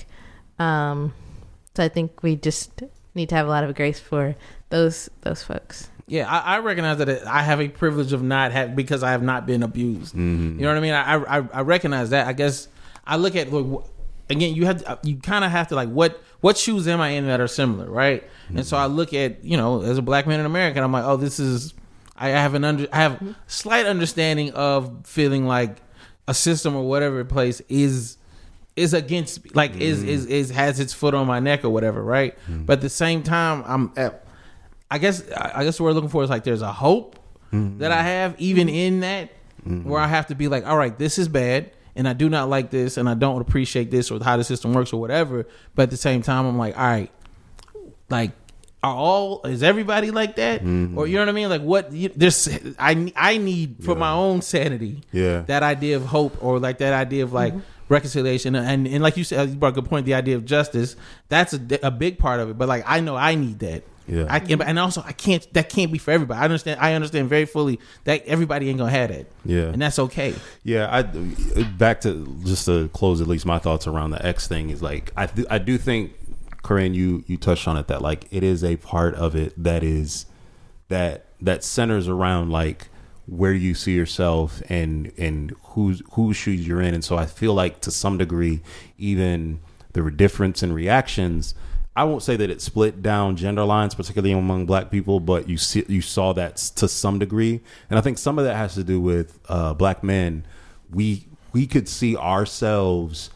um, so I think we just need to have a lot of grace for those those folks. Yeah, I, I recognize that I have a privilege of not having, because I have not been abused. Mm-hmm. You know what I mean? I, I I recognize that. I guess I look at, look, again, you have to, you kind of have to like, what what shoes am I in that are similar, right? Mm-hmm. And so I look at, you know, as a black man in America, and I'm like, oh, this is, I have an under, I have mm-hmm. slight understanding of feeling like a system or whatever place is is against, like mm-hmm. is, is is has its foot on my neck or whatever, right? Mm-hmm. But at the same time, I'm at, I guess I guess what we're looking for is like there's a hope mm-hmm. that I have even in that mm-hmm. where I have to be like, all right, this is bad and I do not like this and I don't appreciate this or how the system works or whatever. But at the same time, I'm like, all right, like are all is everybody like that? Mm-hmm. Or you know what I mean? Like what you, there's I I need for yeah. my own sanity. Yeah, that idea of hope or like that idea of like. Mm-hmm. reconciliation and and like you said, you brought a good point, the idea of justice, that's a, a big part of it, but like I know I need that. Yeah, I can, and also I can't, that can't be for everybody. I understand I understand very fully that everybody ain't gonna have that. Yeah, and that's okay. Yeah, I back to just to close at least my thoughts around the X thing is like I th- I do think, Corinne, you you touched on it, that like it is a part of it that is that that centers around like where you see yourself and and whose whose shoes you're in. And so I feel like to some degree, even the difference in reactions, I won't say that it split down gender lines, particularly among black people, but you see you saw that to some degree. And I think some of that has to do with uh, black men. We we could see ourselves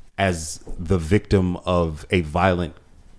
as the victim of a violent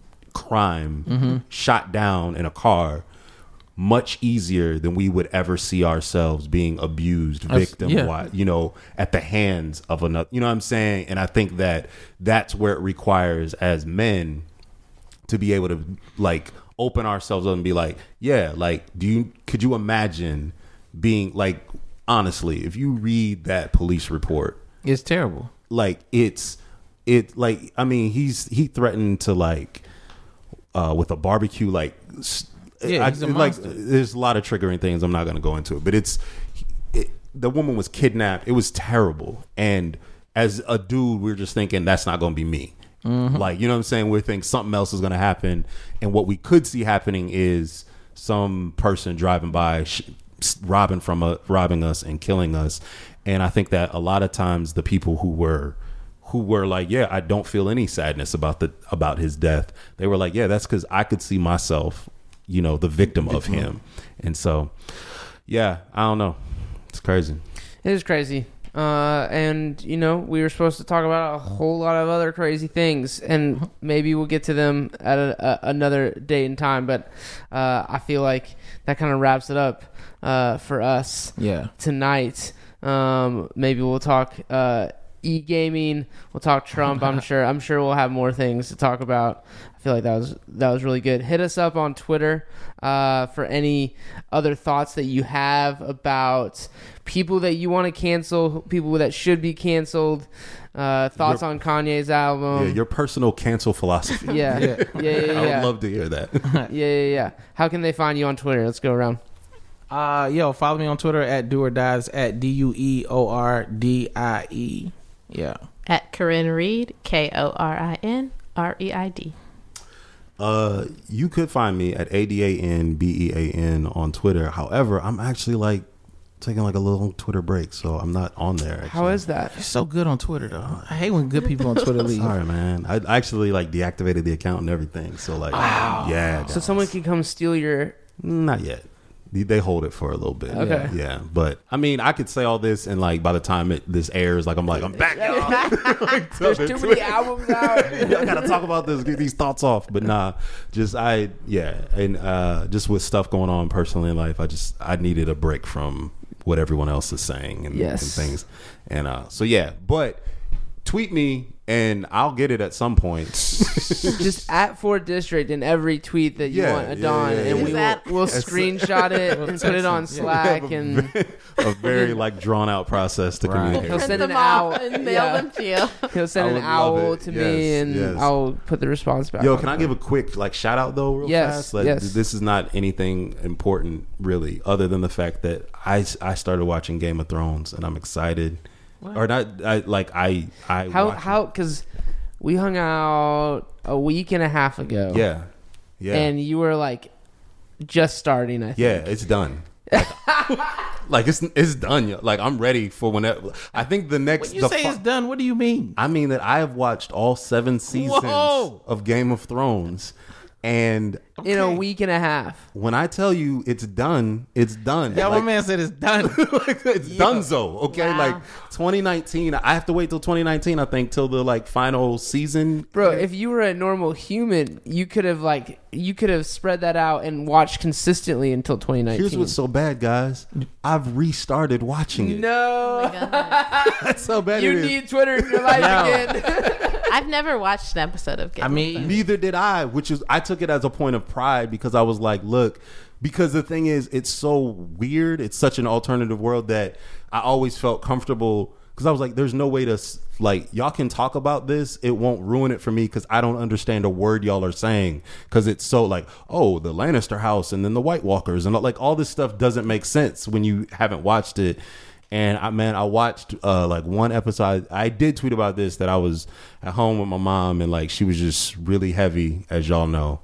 crime, mm-hmm. shot down in a car, much easier than we would ever see ourselves being abused, victim, yeah. you know, at the hands of another, you know what I'm saying? And I think that that's where it requires as men to be able to like open ourselves up and be like, yeah, like, do you, could you imagine being like, honestly, if you read that police report, It's terrible. like it's it like I mean he's he threatened to like uh with a barbecue like s- Yeah, I, he's a like monster. there's a lot of triggering things. I'm not going to go into it, but it's it, the woman was kidnapped. It was terrible, and as a dude, we're just thinking that's not going to be me. Mm-hmm. Like, you know what I'm saying? We think something else is going to happen, and what we could see happening is some person driving by, sh- robbing from a, robbing us and killing us. And I think that a lot of times the people who were who were like, yeah, I don't feel any sadness about the about his death. They were like, yeah, that's because I could see myself, you know, the victim of him. And so, yeah, I don't know. It's crazy. It is crazy. Uh, and, you know, we were supposed to talk about a whole lot of other crazy things, and maybe we'll get to them at a, a, another date and time. But uh, I feel like that kind of wraps it up uh, for us Yeah. tonight. Um, maybe we'll talk uh, e-gaming. We'll talk Trump. I'm sure. I'm sure we'll have more things to talk about. I feel like that was that was really good. Hit us up on Twitter uh, for any other thoughts that you have about people that you want to cancel, people that should be canceled. Uh, thoughts Your- on Kanye's album. Yeah, your personal cancel philosophy. yeah, yeah, yeah, yeah. I yeah. would love to hear that. yeah, yeah, yeah. How can they find you on Twitter? Let's go around. Uh, yo, follow me on Twitter at do or dies at D U E O R D I E. Yeah. At Corinne Reed, K O R I N R E I D. Uh, you could find me at A D A N B E A N on Twitter. However, I'm actually like taking like a little Twitter break, so I'm not on there. Actually. How is that? You're so good on Twitter, though. I hate when good people on Twitter leave. Sorry, man. I actually like deactivated the account and everything. So like, yeah. So guys. someone can come steal your. Not yet. They- They hold it for a little bit. Okay. Yeah. But I mean, I could say all this, and like by the time it, this airs, like I'm like I'm back. Y'all. Like, There's tell too it- many albums out. I gotta talk about this, get these thoughts off. But nah, just I yeah, and uh, just with stuff going on personally in life, I just I needed a break from what everyone else is saying and, Yes. and things. And uh, so yeah, but tweet me and I'll get it at some point. Just at Ford District in every tweet that you Yeah, want, yeah, Adon, yeah, and yeah. we Is will that- we'll screenshot it and put it on Slack, and a very like drawn out process to Right. communicate. He'll Print send an them off owl. and mail Yeah. them to you. he'll send I an would love owl it. to me, Yes, and yes. I'll put the response back. Yo, on can I it. give a quick like shout out though, real Yes, fast? Like, yes. This is not anything important really, other than the fact that I I started watching Game of Thrones and I'm excited. Or not, I like I I how watch it. how because we hung out a week and a half ago, yeah yeah and you were like just starting. I think. yeah it's done. Like, like it's it's done. yo. Like I'm ready for whenever. I think the next. When you the say fu- it's done, what do you mean? I mean that I have watched all seven seasons Whoa. of Game of Thrones, and in a Okay. week and a half. when I tell you it's done, it's done. Yeah, Like, my man said it's done. like, it's donezo. Okay, Wow. like twenty nineteen. I have to wait till twenty nineteen. I think till the like final season. Bro, if you were a normal human, you could have like you could have spread that out and watched consistently until twenty nineteen. Here's what's so bad, guys. I've restarted watching it. no, That's how bad you it is. need Twitter in your life No. again. I've never watched an episode of Game I of mean, Thrones. Neither did I, which is I took it as a point of pride because I was like, look, because the thing is, it's so weird. It's such an alternative world that I always felt comfortable because I was like, there's no way to s- like y'all can talk about this. It won't ruin it for me because I don't understand a word y'all are saying because it's so like, oh, the Lannister house and then the White Walkers and like all this stuff doesn't make sense when you haven't watched it. And I man, I watched uh, like one episode. I did tweet about this that I was at home with my mom and like she was just really heavy, as y'all know,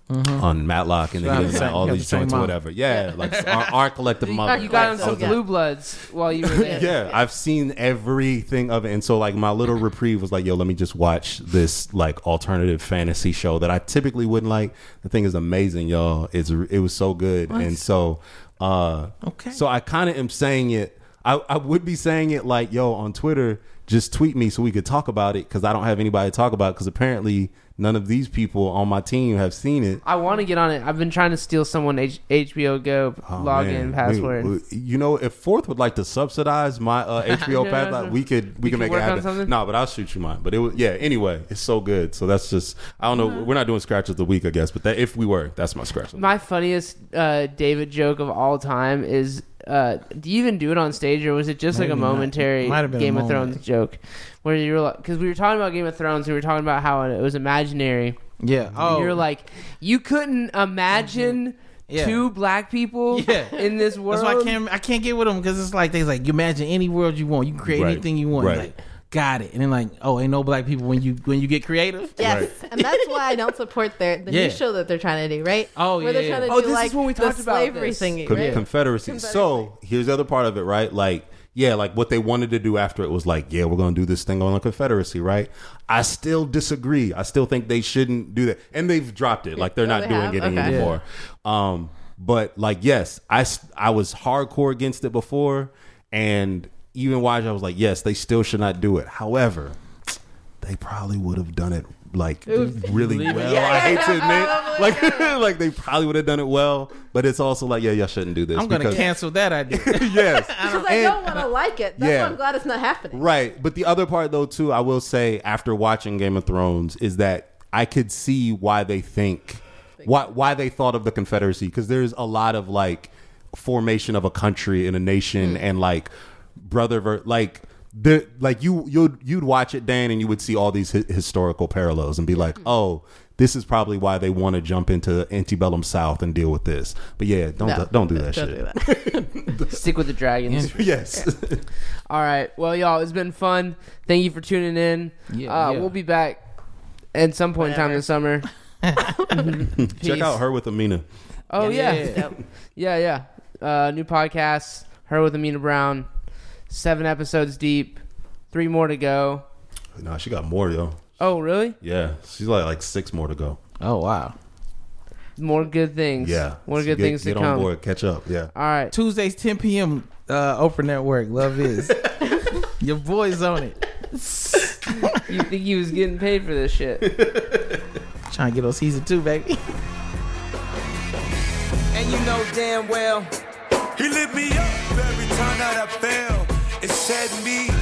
on Matlock and So then the like, same- all you have these the same joints or mom. whatever. Yeah, like our, our collective mother. You got on Right, some so- Blue Bloods while you were there. Yeah, I've seen everything of it, and so like my little reprieve was like, yo, let me just watch this like alternative fantasy show that I typically wouldn't like. The thing is amazing, y'all. It's it was so good, and so uh, Okay. So I kind of am saying it. I, I would be saying it like, yo, on Twitter, just tweet me so we could talk about it because I don't have anybody to talk about because apparently none of these people on my team have seen it. I want to get on it. I've been trying to steal someone H- HBO Go Oh, login man. password. We- we- you know, if Fourth would like to subsidize my uh, H B O Yeah, password, sure. we could we You can can make it work on happen. something? No, but I'll shoot you mine. But it was yeah. Anyway, it's so good. So that's just I don't know. We're not doing scratch of the week, I guess. But that if we were, that's my scratch. Of the My funniest uh, David joke of all time is uh, do you even do it on stage, or was it just Maybe like a not. momentary Might have been a Game of moment. Thrones joke, where you were like, because we were talking about Game of Thrones, we were talking about how it was imaginary. Yeah. Oh, You're like, you couldn't imagine Yeah. two black people Yeah. in this world. That's why I can't I can't get with them because it's like they like you imagine any world you want, you can create Right. anything you want. Right. Like, got it, and then like, oh, ain't no black people when you when you get creative. Yes, Right. and that's why I don't support their the Yeah. new show that they're trying to do, right? Oh, Where yeah, they're trying to yeah. Oh, do this like is when we the talked about slavery this. thingy, Con- right? Confederacy. Confederacy. So here's the other part of it, right? Like, yeah, like what they wanted to do after it was like, yeah, we're going to do this thing on the Confederacy, right? I still disagree. I still think they shouldn't do that. And they've dropped it. Like, they're Oh, not they doing have? it Okay. anymore. Um, but, like, yes, I, s- I was hardcore against it before. And even watching, I was like, yes, they still should not do it. However, they probably would have done it like really well. I hate to admit, like, like they probably would have done it well, but it's also like, yeah, y'all shouldn't do this. I'm gonna because- cancel that idea. yes, Because I And- don't want to like it. That's yeah. why I'm glad it's not happening. right. But the other part, though, too, I will say after watching Game of Thrones is that I could see why they think why why they thought of the Confederacy, because there's a lot of like formation of a country and a nation Mm. and like brother ver- like. The, like you you'd you'd watch it, Dan, and you would see all these hi- historical parallels and be like, oh, this is probably why they want to jump into antebellum South and deal with this. But yeah, don't No, do, don't do that don't shit. do that. Stick with the dragons. Yes. All right. Well, y'all, it's been fun. Thank you for tuning in. Yeah, uh, yeah. We'll be back at some point in time this summer. Check Peace. out Her with Amina. Oh, yeah. Yeah. Yeah, yeah. yeah. Uh, new podcast, Her with Amina Brown. Seven episodes deep. Three more to go. No, she got more, yo. Oh, really? Yeah, she's like like six more to go. Oh wow. More good things. Yeah, More So good get, things to get on come. board, catch up. Yeah, All right. Tuesdays ten p.m. Uh, Oprah Network. Love is. Your boy's on it. You think he was getting paid for this shit? Trying to get on season two, baby. And you know damn well, he lit me up every time that I fail. It set me